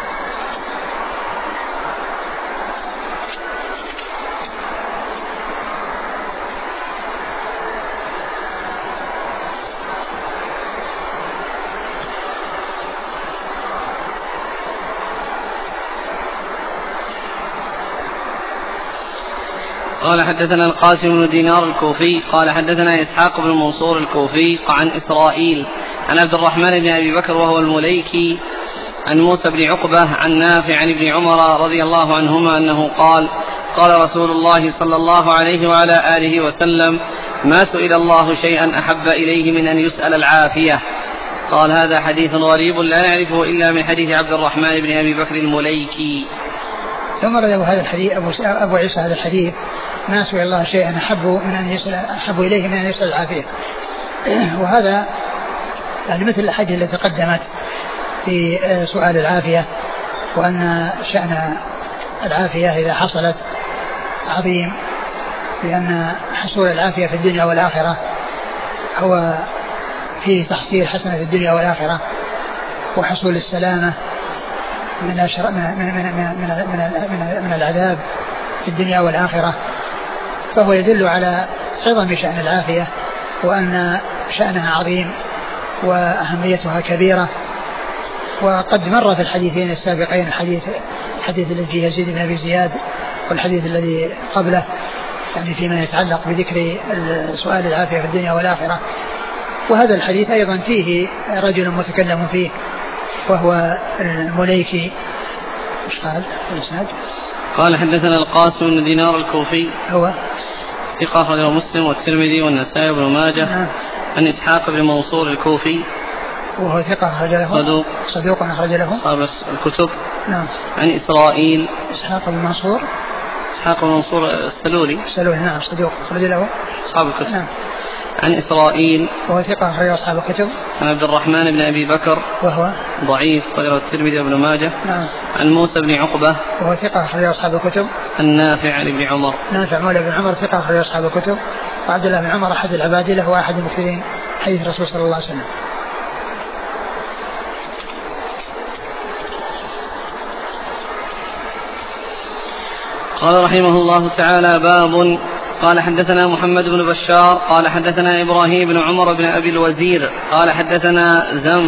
قال حدثنا القاسم بن دينار الكوفي قال حدثنا إسحاق بن منصور الكوفي عن إسرائيل عن عبد الرحمن بن أبي بكر وهو المليكي عن موسى بن عقبة عن نافع عن ابن عمر رضي الله عنهما أنه قال قال رسول الله صلى الله عليه وعلى آله وسلم ما سئل الله شيئا أحب إليه من أن يسأل العافية. قال هذا حديث غريب لا نعرفه إلا من حديث عبد الرحمن بن أبي بكر المليكي. ثم روى هذا الحديث أبو عيسى هذا الحديث ما سئل الله شيئا أحب إليه من أن يسأل العافية. وهذا يعني مثل الحديث التي تقدمت في سؤال العافية، وأن شأن العافية إذا حصلت عظيم، لأن حصول العافية في الدنيا والآخرة هو فيه تحصيل حسنة في الدنيا والآخرة، وحصول السلامة من العذاب في الدنيا والآخرة، فهو يدل على عظم شأن العافية، وأن شأنها عظيم وأهميتها كبيرة. وقد مر في الحديثين السابقين الحديث الذي فيه يزيد بن أبي زياد والحديث الذي قبله، يعني فيما يتعلق بذكر سؤال العافية في الدنيا والآخرة. وهذا الحديث أيضا فيه رجل متكلم فيه وهو المليكي. ايش قال الإسناد؟ قال حدثنا القاسم بن دينار الكوفي هو ثقة أخرجه مسلم والترمذي والنسائي وابن ماجه. عن إسحاق بن منصور الكوفي وهو ثقة أخرج له صدوق أخرج له أصحاب الكتب. نعم. عن إسرائيل إسحاق بن منصور السلولي نعم صدوق أخرج له أصحاب الكتب. نعم. عن إسرائيل وهو ثقة أخرج أصحاب الكتب. عن عبد الرحمن بن أبي بكر وهو ضعيف أخرجه الترمذي وابن ماجه. نعم. عن موسى بن عقبة وهو ثقة أخرج أصحاب الكتب. النافع عن ابن عمر نافع مولى بن عمر ثقة أخرج أصحاب الكتب. وعبد الله بن عمر أحد العبادلة وأحد المكثرين حديث الرسول صلى الله عليه وسلم. قال رحمه الله تعالى باب. قال حدثنا محمد بن بشار قال حدثنا إبراهيم بن عمر بن أبي الوزير قال حدثنا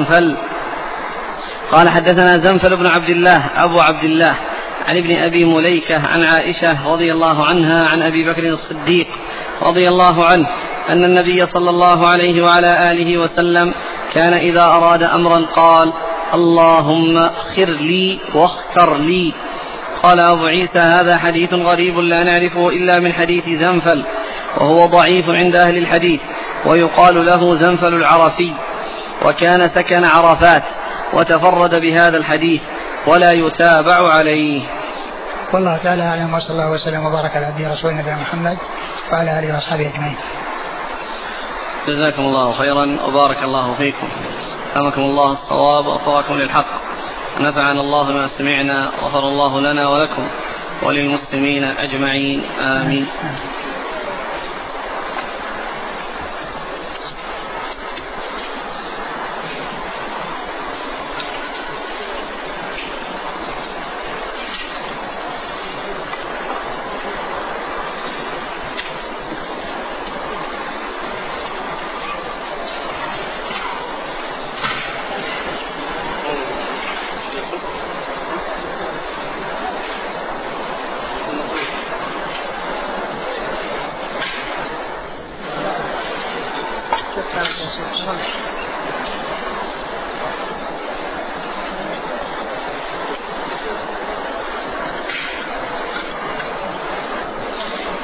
زنفل بن عبد الله أبو عبد الله عن ابن أبي مليكة عن عائشة رضي الله عنها عن أبي بكر الصديق رضي الله عنه أن النبي صلى الله عليه وعلى آله وسلم كان إذا أراد أمرا قال اللهم خر لي واختر لي. قال أبو عيسى هذا حديث غريب لا نعرفه إلا من حديث زنفل، وهو ضعيف عند أهل الحديث، ويقال له زنفل العرفي، وكان سكن عرفات، وتفرد بهذا الحديث ولا يتابع عليه. والله تعالى أعلم، وصلى الله وسلم وبارك على عبده ورسوله نبينا محمد وعلى آله وأصحابه أجمعين. جزاكم الله خيرا وبارك الله فيكم، ألهمكم الله الصواب ووفقكم للحق، نفعنا الله ما سمعنا، غفر الله لنا ولكم وللمسلمين أجمعين، آمين.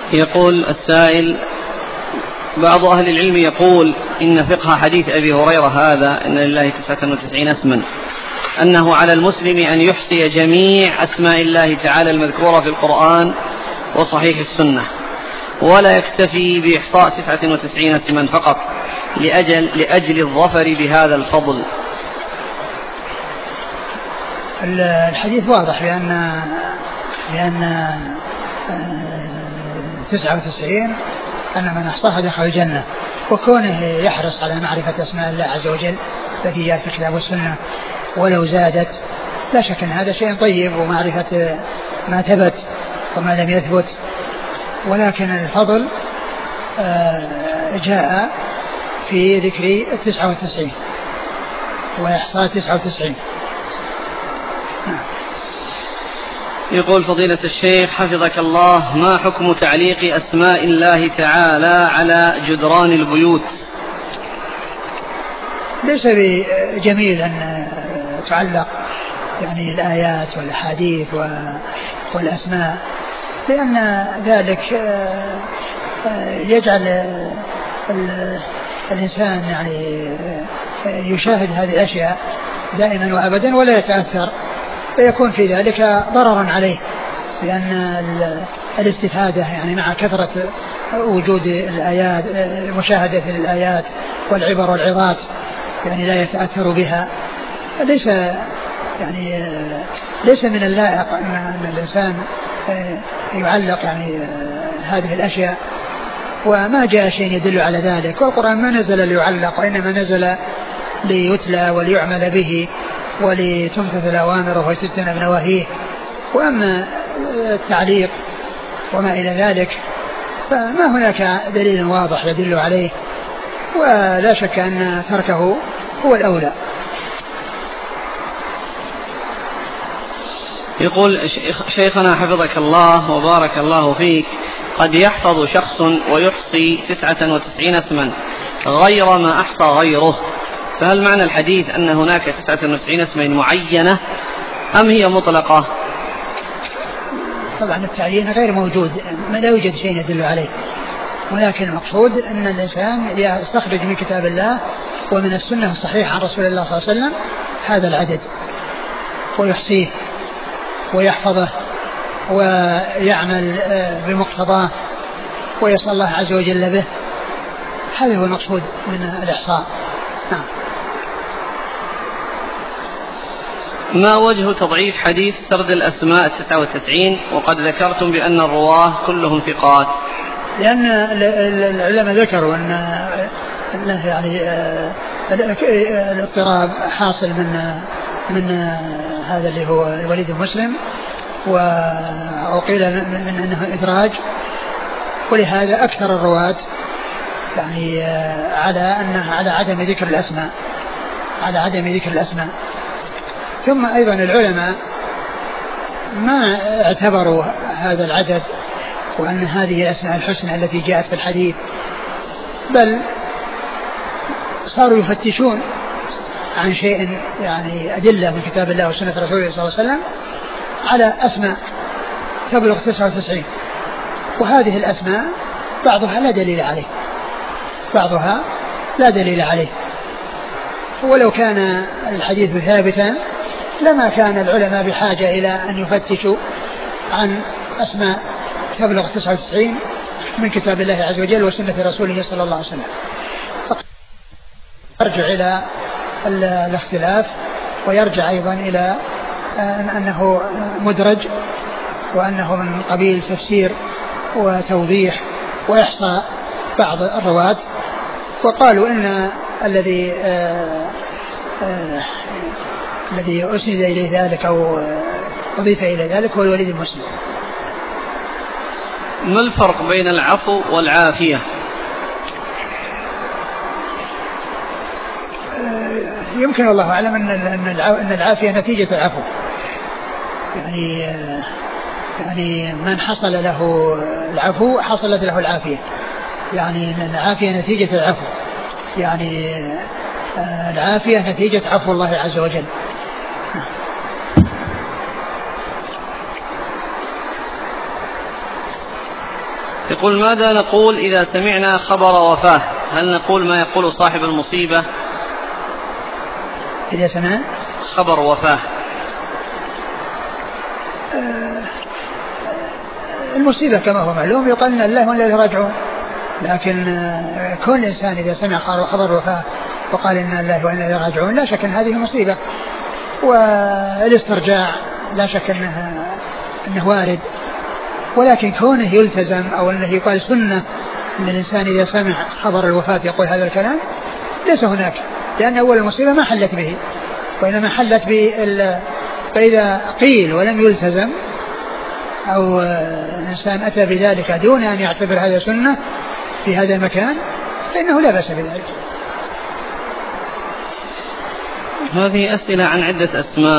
يقول السائل: بعض أهل العلم يقول إن فقه حديث أبي هريرة هذا إن لله 99 اسما أنه على المسلم أن يحصي جميع أسماء الله تعالى المذكورة في القرآن وصحيح السنة، ولا يكتفي بإحصاء 99 اسما فقط لأجل الظفر بهذا الفضل. الحديث واضح بأن 99 أن من أحصاها دخل الجنة، وكونه يحرص على معرفة أسماء الله عز وجل التي جاءت في الكتاب والسنة ولو زادت لا شك أن هذا شيء طيب، ومعرفة ما ثبت وما لم يثبت، ولكن الفضل جاء في ذكر 99 وإحصاء 99. يقول فضيلة الشيخ حفظك الله: ما حكم تعليق أسماء الله تعالى على جدران البيوت؟ ليس بجميل أن تعلق يعني الآيات والأحاديث والأسماء، لأن ذلك يجعل الإنسان يعني يشاهد هذه الأشياء دائما وأبدا ولا يتأثر، فيكون في ذلك ضررا عليه، لأن الاستفادة يعني مع كثرة وجود الآيات، مشاهدة الآيات والعبر والعظات يعني لا يتأثر بها، ليس من اللائق أن الإنسان يعلق يعني هذه الأشياء، وما جاء شيء يدل على ذلك، والقرآن ما نزل ليعلق، وإنما نزل ليتلى وليعمل به ولتمتثل أوامره وتجتنب نواهيه. وأما التعليق وما إلى ذلك فما هناك دليل واضح يدل عليه، ولا شك أن تركه هو الأولى. يقول شيخنا حفظك الله وبارك الله فيك: قد يحفظ شخص ويحصي 99 اسما غير ما أحصى غيره، فهل معنى الحديث أن هناك 99 اسما معينة أم هي مطلقة؟ طبعا التعيين غير موجود، ما لا يوجد شيء يدل عليه، ولكن المقصود أن الإنسان يستخرج من كتاب الله ومن السنة الصحيحة عن رسول الله صلى الله عليه وسلم هذا العدد ويحصيه ويحفظه ويعمل بمقتضاه ويسأل الله عز وجل به، هذا هو المقصود من الإحصاء. نعم. ما وجه تضعيف حديث سرد الأسماء 99 وقد ذكرتم بأن الرواه كلهم ثقات؟ لأن العلماء ذكروا أن يعني الاضطراب حاصل من هذا اللي هو الوليد المسلم، وقيل من أنه إدراج، ولهذا أكثر الرواة يعني على عدم ذكر الأسماء. ثم أيضا العلماء ما اعتبروا هذا العدد وأن هذه الأسماء الحسنى التي جاءت في الحديث، بل صاروا يفتشون عن شيء يعني أدلة من كتاب الله وسنة رسوله صلى الله عليه وسلم على أسماء تبلغ 99، وهذه الأسماء بعضها لا دليل عليه، ولو كان الحديث ثابتا لما كان العلماء بحاجة إلى أن يفتشوا عن أسماء تبلغ 99 من كتاب الله عز وجل وسنة رسوله صلى الله عليه وسلم. يرجع إلى الاختلاف، ويرجع أيضا إلى أنه مدرج، وأنه من قبيل تفسير وتوضيح وإحصاء بعض الرواة، وقالوا إن الذي أسند إليه ذلك أو أضيف إلى ذلك هو الوليد المسلم. ما الفرق بين العفو والعافية؟ يمكن الله أعلم أن العافية نتيجة العفو، يعني من حصل له العفو حصلت له العافية، يعني العافية نتيجة العفو، يعني العافية نتيجة عفو الله عز وجل. يقول ماذا نقول إذا سمعنا خبر وفاة؟ هل نقول ما يقول صاحب المصيبة؟ إذا سمع خبر وفاة المصيبة كما هو معلوم يقال إن الله وإنا إليه راجعون، لكن كل إنسان إذا سمع خبر وفاة وقال إن الله وإنا إليه راجعون لا شك أن هذه مصيبة، والاسترجاع لا شك أنه وارد، ولكن كونه يلتزم أو أنه يقال سنة أن الإنسان إذا سمع خبر الوفاة يقول هذا الكلام ليس هناك، لأن أول المصيبة ما حلت به، وإنما حلت فإذا قيل ولم يلتزم أو الإنسان أتى بذلك دون أن يعتبر هذا سنة في هذا المكان فإنه لا بأس بذلك. هذه أسئلة عن عدة أسماء.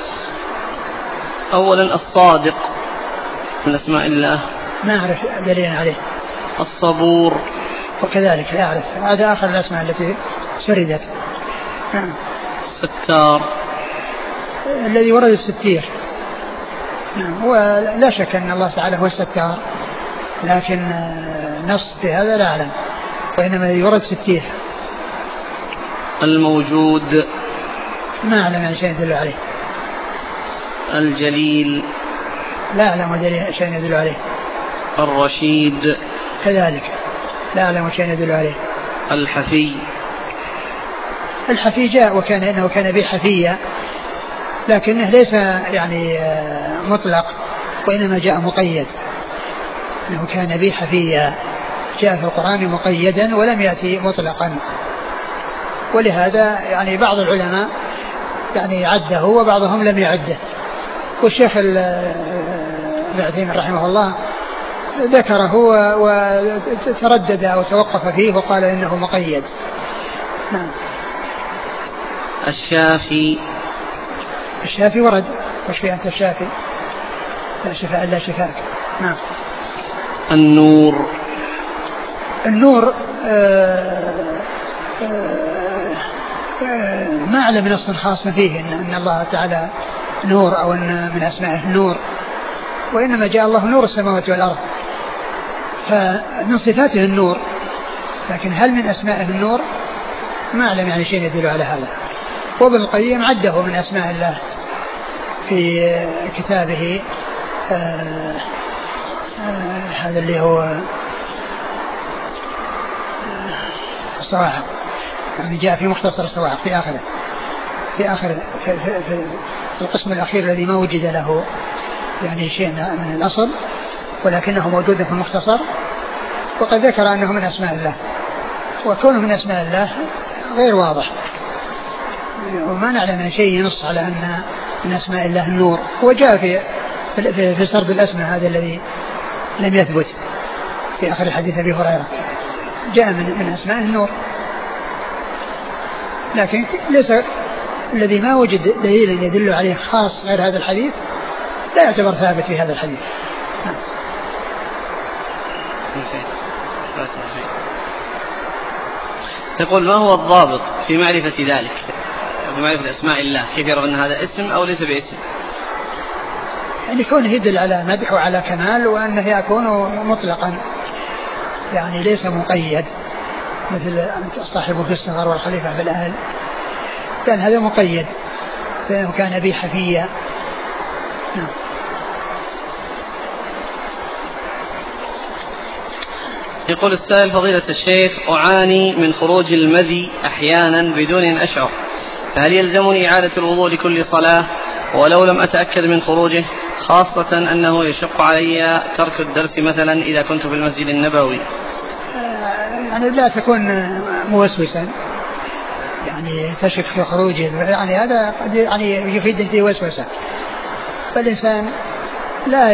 أولا الصادق من أسماء الله، ما أعرف دليل عليه. الصبور وكذلك لا أعرف، هذا آخر الأسماء التي سردت. الستار الذي ورد الستير، ولا شك أن الله تعالى هو الستار، لكن نص في هذا لا أعلم، وإنما الذي ورد ستير. الموجود ما أعلم عن شيء يدل عليه. الجليل لا أعلم شيء يدل عليه. الرشيد كذلك لا أعلم شيء يدل عليه. الحفي جاء وكان إنه كان به حفية، لكنه ليس يعني مطلق، وإنما جاء مقيد، إنه كان به حفية، جاء في القرآن مقيدا ولم يأتي مطلقا، ولهذا يعني بعض العلماء يعني عده وبعضهم لم يعده، والشيخ ابن عثيمين رحمه الله ذكره وتردد أو توقف فيه وقال إنه مقيد. نعم. الشافي ورد، وشفي أنت الشافي لا شفاء إلا شفاك. نعم. النور ما أعلم نص خاص فيه إن الله تعالى نور أو أن من أسمائه النور، وإنما جاء الله نور السماوات والأرض، فمن صفاته النور، لكن هل من أسمائه النور ما أعلم يعني شيء يدل على هذا. وابن القيم عده من أسماء الله في كتابه هذا اللي هو الصواعق، يعني جاء في مختصر الصواعق في آخر في القسم الأخير الذي ما وجد له يعني شيء من الأصل، ولكنه موجود في المختصر، وقد ذكر أنه من أسماء الله، وكونه من أسماء الله غير واضح، وما نعلم من شيء ينص على أن من أسماء الله النور. وجاء في سرد الأسماء هذا الذي لم يثبت في آخر الحديث أبي هريرة، جاء من أسماء النور، لكن ليس الذي ما وجد دليل يدل عليه خاص غير هذا الحديث لا يعتبر ثابت في هذا الحديث. يقول ما هو الضابط في معرفة ذلك، في معرفة أسماء الله؟ كيف يعرف أن هذا اسم أو ليس باسم؟ يعني كونه يدل على مدح وعلى كمال، وأنه يكون مطلقا يعني ليس مقيد، مثل صاحبه في الصغر والخليفة في الأهل، كان هذا مقيد فإنه كان به حفية. نعم. يقول السائل فضيلة الشيخ أعاني من خروج المذي أحيانا بدون أن أشعر، فهل يلزمني إعادة الوضوء لكل صلاة ولو لم أتأكد من خروجه، خاصة أنه يشق علي ترك الدرس مثلا إذا كنت في المسجد النبوي؟ يعني لا تكون موسوسا، يعني تشك في خروجه، يعني هذا قد يعني يفيد في وسوسة، فالإنسان لا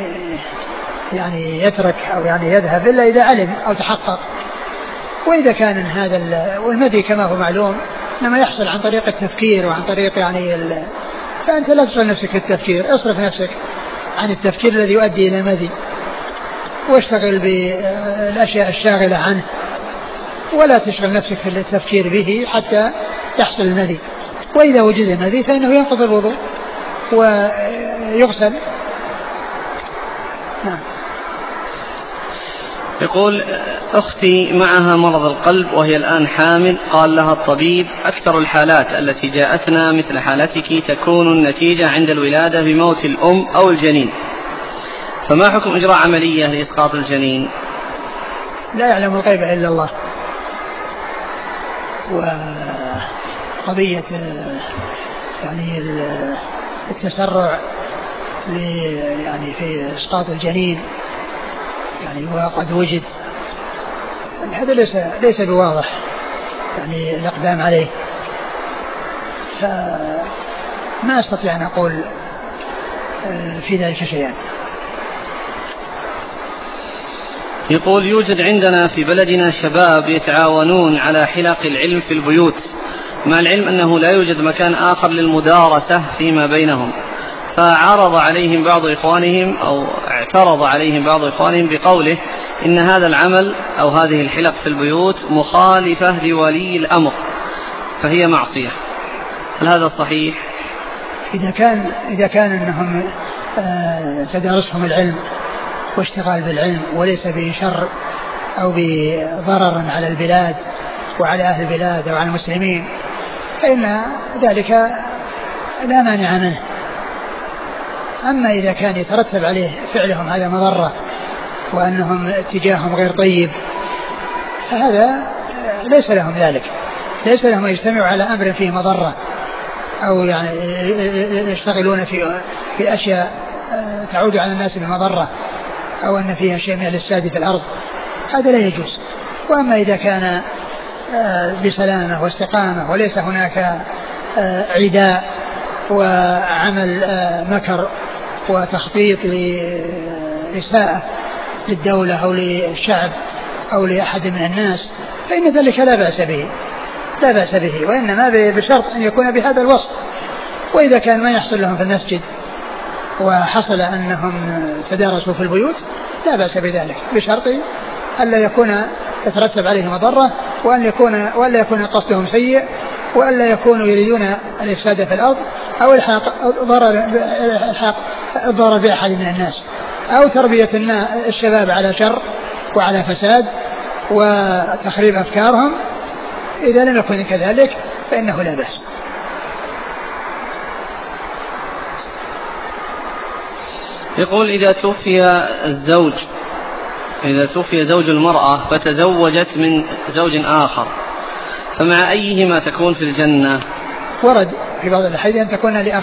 يعني يترك أو يعني يذهب إلا إذا علم أو تحقق. وإذا كان هذا والمذي كما هو معلوم لما يحصل عن طريق التفكير وعن طريق يعني فأنت لا تشغل نفسك في التفكير، اصرف نفسك عن التفكير الذي يؤدي إلى مذي، واشتغل بالأشياء الشاغلة عنه، ولا تشغل نفسك في التفكير به حتى يحصل المذي. وإذا وجد المذي فإنه ينقض الوضوء ويغسل. نعم. يقول أختي معها مرض القلب وهي الآن حامل، قال لها الطبيب أكثر الحالات التي جاءتنا مثل حالتك تكون النتيجة عند الولادة بموت الأم أو الجنين، فما حكم إجراء عملية لإسقاط الجنين؟ لا يعلم الغيب إلا الله. وقضية يعني التسرع يعني في إسقاط الجنين يعني وقد وجد، يعني هذا ليس بواضح يعني الإقدام عليه، فما أستطيع أن أقول في ذلك شيئا. يقول يوجد عندنا في بلدنا شباب يتعاونون على حلق العلم في البيوت، مع العلم أنه لا يوجد مكان آخر للمدارسة فيما بينهم، فعرض عليهم بعض إخوانهم أو اعترض عليهم بعض إخوانهم بقوله إن هذا العمل أو هذه الحلق في البيوت مخالفة لولي الأمر فهي معصية، هل هذا صحيح؟ إذا كان أنهم تدارسهم العلم واشتغال بالعلم وليس بشر أو بضرر على البلاد وعلى أهل البلاد أو على المسلمين فإن ذلك لا مانع منه. أما إذا كان يترتب عليه فعلهم هذا مضرة وأنهم اتجاههم غير طيب فهذا ليس لهم ذلك، ليس لهم يجتمعوا على أمر فيه مضرة أو يعني يشتغلون في أشياء تعود على الناس بمضرة أو أن فيها شيء من الإفساد في الأرض، هذا لا يجوز. وأما إذا كان بسلامة واستقامة وليس هناك عداء وعمل مكر وتخطيط لإساءة للدولة أو للشعب أو لأحد من الناس فإن ذلك لا بأس به، وإنما بشرط أن يكون بهذا الوصف. وإذا كان ما يحصل لهم في المسجد وحصل أنهم تدارسوا في البيوت لا بأس بذلك، بشرط ألا يكون يترتب عليه مضرة وألا يكون قصدهم سيء وألا يكونوا يريدون الإفساد في الأرض أو الحاق الضرر بأحد من الناس أو تربية الشباب على شر وعلى فساد وتخريب أفكارهم. إذا لم يكن كذلك فإنه لا بأس. يقول إذا توفي زوج المرأة فتزوجت من زوج آخر فمع أيهما تكون في الجنة؟ ورد في بعض الأحاديث أن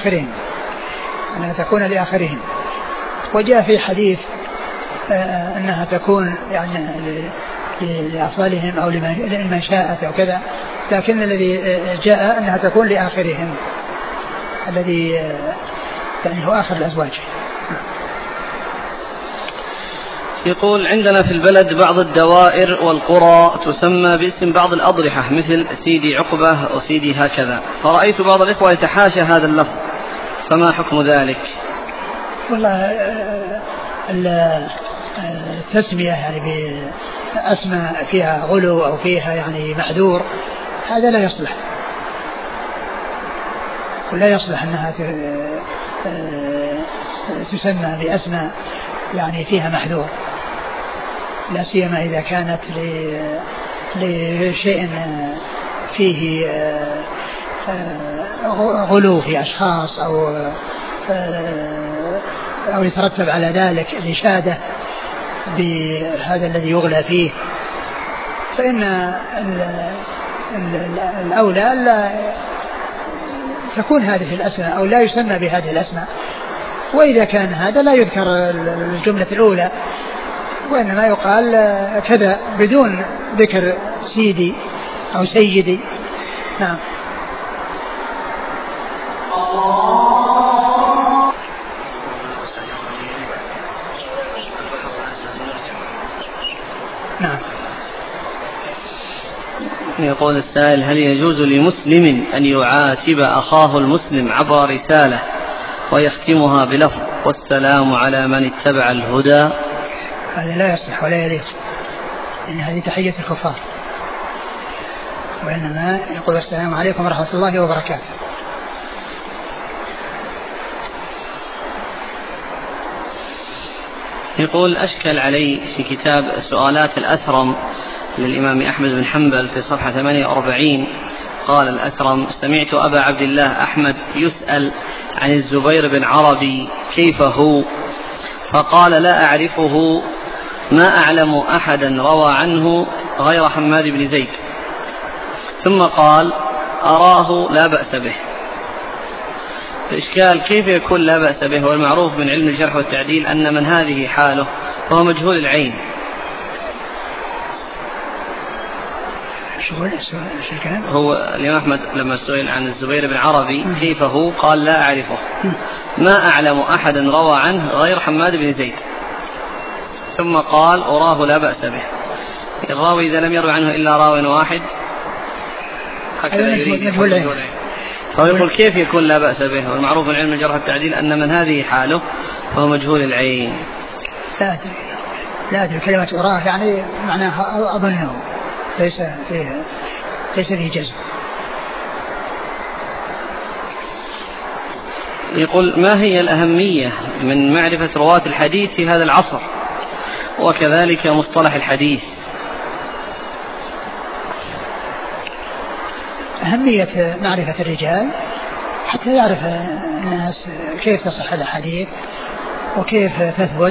تكون لآخرهم، وجاء في حديث أنها تكون يعني لأفضلهم أو لمن شاءت أو كذا، لكن الذي جاء أنها تكون لآخرهم الذي يعني هو آخر الأزواج. يقول عندنا في البلد بعض الدوائر والقرى تسمى باسم بعض الأضرحة مثل سيدي عقبة أو سيدي هكذا، فرأيت بعض الإخوة يتحاشى هذا اللفظ، فما حكم ذلك؟ والله التسمية يعني بأسماء فيها غلو أو فيها يعني محذور هذا لا يصلح، ولا يصلح أنها تسمى بأسماء يعني فيها محذور، لا سيما إذا كانت لشيء فيه غلو في أشخاص أو يترتب على ذلك الإشادة بهذا الذي يغلى فيه، فإن الأولى لا تكون هذه الأسماء أو لا يسمى بهذه الأسماء. وإذا كان هذا لا يذكر الجملة الأولى وإنما يقال كذا بدون ذكر سيدي أو سيدي. نعم. نعم. يقول السائل هل يجوز لمسلم أن يعاتب أخاه المسلم عبر رسالة ويختمها بلفظ والسلام على من اتبع الهدى؟ هذا لا يصلح ولا يليق، إن هذه تحية الكفار، وإنما يقول السلام عليكم ورحمة الله وبركاته. يقول أشكل علي في كتاب سؤالات الأثرم للإمام أحمد بن حنبل في صفحة 48. قال الأثرم: سمعت أبا عبد الله أحمد يسأل عن الزبير بن عربي كيف هو، فقال: لا أعرفه، ما أعلم أحدا روى عنه غير حماد بن زيد. ثم قال: أراه لا بأس به. الإشكال: كيف يكون لا بأس به والمعروف من علم الجرح والتعديل أن من هذه حاله وهو مجهول العين؟ هو الإمام أحمد لما سئل عن الزبير بن عربي كيف هو قال: لا أعرفه، ما أعلم أحدا روى عنه غير حماد بن زيد. ثم قال: أراه لا بأس به. الراوي إذا لم يروي عنه إلا راو واحد هكذا يريد مجهول العين. فهو يقول: كيف يكون لا بأس به والمعروف من علم الجرح والتعديل أن من هذه حاله فهو مجهول العين؟ لا أدري كلمة أراه يعني معناها أظنه، ليس فيه جزم. يقول: ما هي الأهمية من معرفة رواة الحديث في هذا العصر وكذلك مصطلح الحديث؟ أهمية معرفة الرجال حتى يعرف الناس كيف تصح الحديث وكيف تثبت،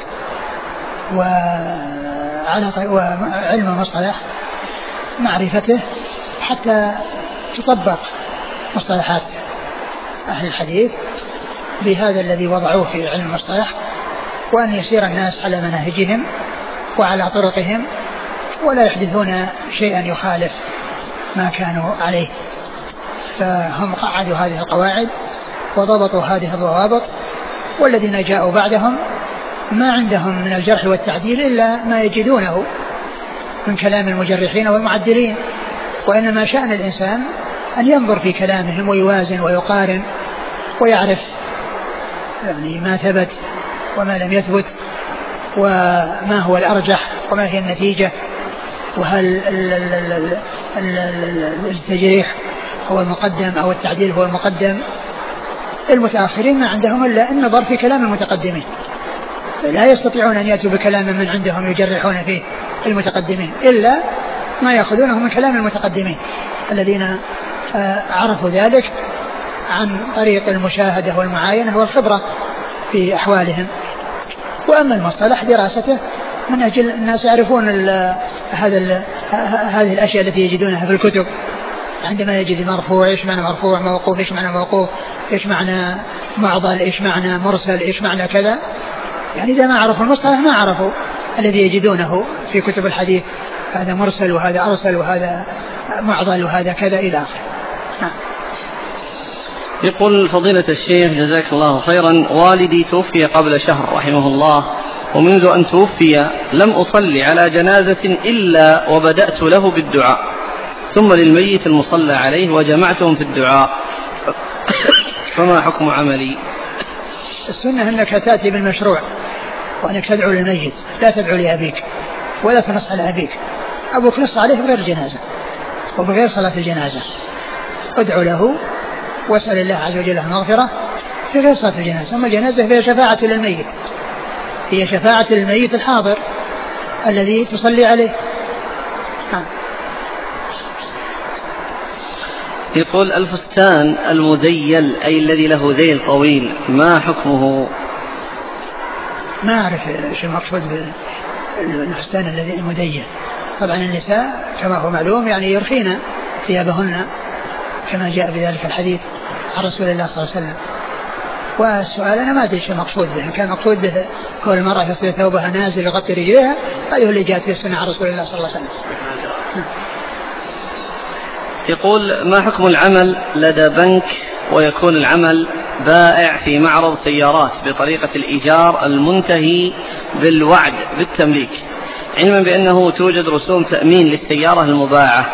وعلم المصطلح معرفته حتى تطبق مصطلحات أهل الحديث بهذا الذي وضعوه في علم المصطلح، وأن يسير الناس على مناهجهم وعلى طرقهم ولا يحدثون شيئا يخالف ما كانوا عليه. فهم قعدوا هذه القواعد وضبطوا هذه الضوابط، والذين جاءوا بعدهم ما عندهم من الجرح والتعديل إلا ما يجدونه من كلام المجرحين والمعدلين، وإنما شأن الإنسان أن ينظر في كلامهم ويوازن ويقارن ويعرف يعني ما ثبت وما لم يثبت وما هو الأرجح وما هي النتيجة، وهل التجريح هو المقدم أو التعديل هو المقدم. المتأخرين ما عندهم إلا النظر في كلام المتقدمين، لا يستطيعون أن يأتوا بكلام من عندهم يجرحون فيه المتقدمين إلا ما يأخذونه من كلام المتقدمين الذين عرفوا ذلك عن طريق المشاهدة والمعاينة والخبرة في أحوالهم. وأما المصطلح دراسته من أجل الناس يعرفون هذه الأشياء التي يجدونها في الكتب، عندما يجد مرفوع إيش معنى مرفوع، موقوف إيش معنى موقوف، إيش معنى معضل، إيش معنى مرسل، إيش معنى كذا. يعني إذا ما عرفوا المصطلح ما عرفوا الذي يجدونه في كتب الحديث، هذا مرسل وهذا أرسل وهذا معضل وهذا كذا إلى آخره. يقول: فضيلة الشيخ جزاك الله خيرا، والدي توفي قبل شهر رحمه الله، ومنذ أن توفي لم أصلي على جنازة إلا وبدأت له بالدعاء، ثم للميت المصلى عليه وجمعتهم في الدعاء، فما حكم عملي؟ السنة أنك تأتي بالمشروع وأنك تدعو للميت، لا تدعو لأبيك ولا تنص على أبيك. أبوك نص عليه بغير جنازة وبغير صلاة الجنازة، ادعو له واسأل الله عز وجل المغفرة في غير صلاة الجنازة. أما الجنازة فهي شفاعة للميت، هي شفاعة للميت الحاضر الذي تصلي عليه. يقول: الفستان المذيل أي الذي له ذيل طويل ما حكمه؟ ما أعرف شو المقصود بالفستان الذي المذيل. طبعا النساء كما هو معلوم يعني يرخين ثيابهن كما جاء بذلك الحديث عن رسول الله صلى الله عليه وسلم. والسؤال أنا ما أدري شو المقصود به، كان مقصود به كل المرأة يصير ثوبها نازل يغطي رجليها، هذه اللي جاءت في السنة عن رسول الله صلى الله عليه وسلم. يقول: ما حكم العمل لدى بنك ويكون العمل بائع في معرض سيارات بطريقة الإيجار المنتهي بالوعد بالتمليك، علما بأنه توجد رسوم تأمين للسيارة المباعة؟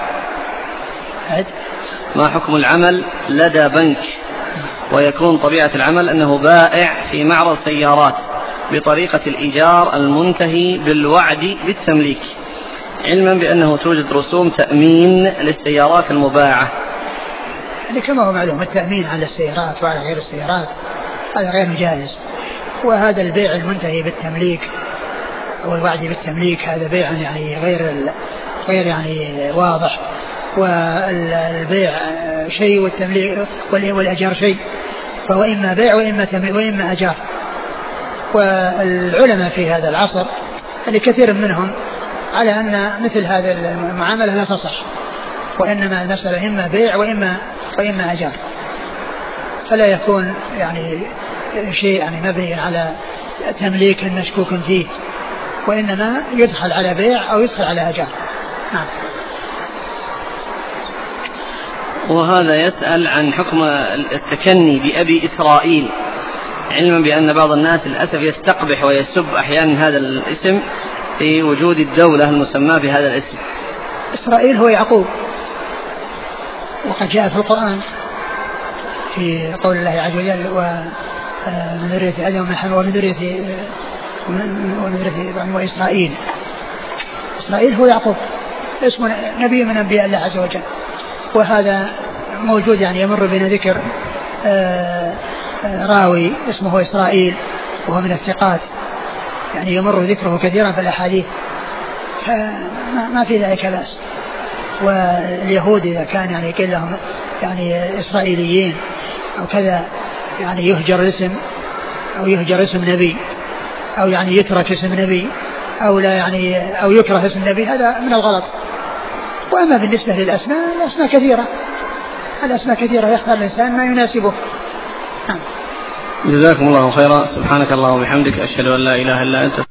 ما حكم العمل لدى بنك ويكون طبيعة العمل أنه بائع في معرض سيارات بطريقة الإيجار المنتهي بالوعد بالتمليك، علما بأنه توجد رسوم تأمين للسيارات المباعة؟ يعني كما هو معلوم التأمين على السيارات وعلى غير السيارات هذا غير جائز، وهذا البيع المنتهي بالتمليك أو الوعد بالتمليك هذا بيع يعني غير يعني واضح، والبيع شيء والتمليك والأجار شيء، فهو إما بيع وإما أجار. والعلماء في هذا العصر لكثير منهم على أن مثل هذا المعاملة لا تصح، وإنما المسألة إما بيع وإما أجار، فلا يكون يعني شيء يعني مبني على تمليك مشكوك فيه، وإنما يدخل على بيع أو يدخل على أجار. نعم. وهذا يسأل عن حكم التكني بأبي إسرائيل، علما بأن بعض الناس للأسف يستقبح ويسب أحيانا هذا الاسم في وجود الدولة المسماة بهذا الاسم. إسرائيل هو يعقوب، وقد جاء في القرآن في قول الله عز وجل ومن ذرية آدم ومن ذرية إبراهيم وإسرائيل. إسرائيل هو يعقوب، اسم نبي من أنبياء الله عز وجل، وهذا موجود يعني يمر بنا ذكر راوي اسمه إسرائيل وهو من الثقات، يعني يمر ذكره كثيرا في الأحاديث، فما في ذلك بأس. واليهود إذا كان يعني قيل لهم يعني إسرائيليين أو كذا يعني يهجر الاسم أو يهجر اسم نبي أو يعني يترك اسم نبي أو لا يعني أو يكره اسم نبي، هذا من الغلط. وأما بالنسبة للأسماء، الأسماء كثيرة يختار الإنسان ما يناسبه. جزاكم الله خيرا. سبحانك اللهم وبحمدك، أشهد أن لا إله إلا أنت.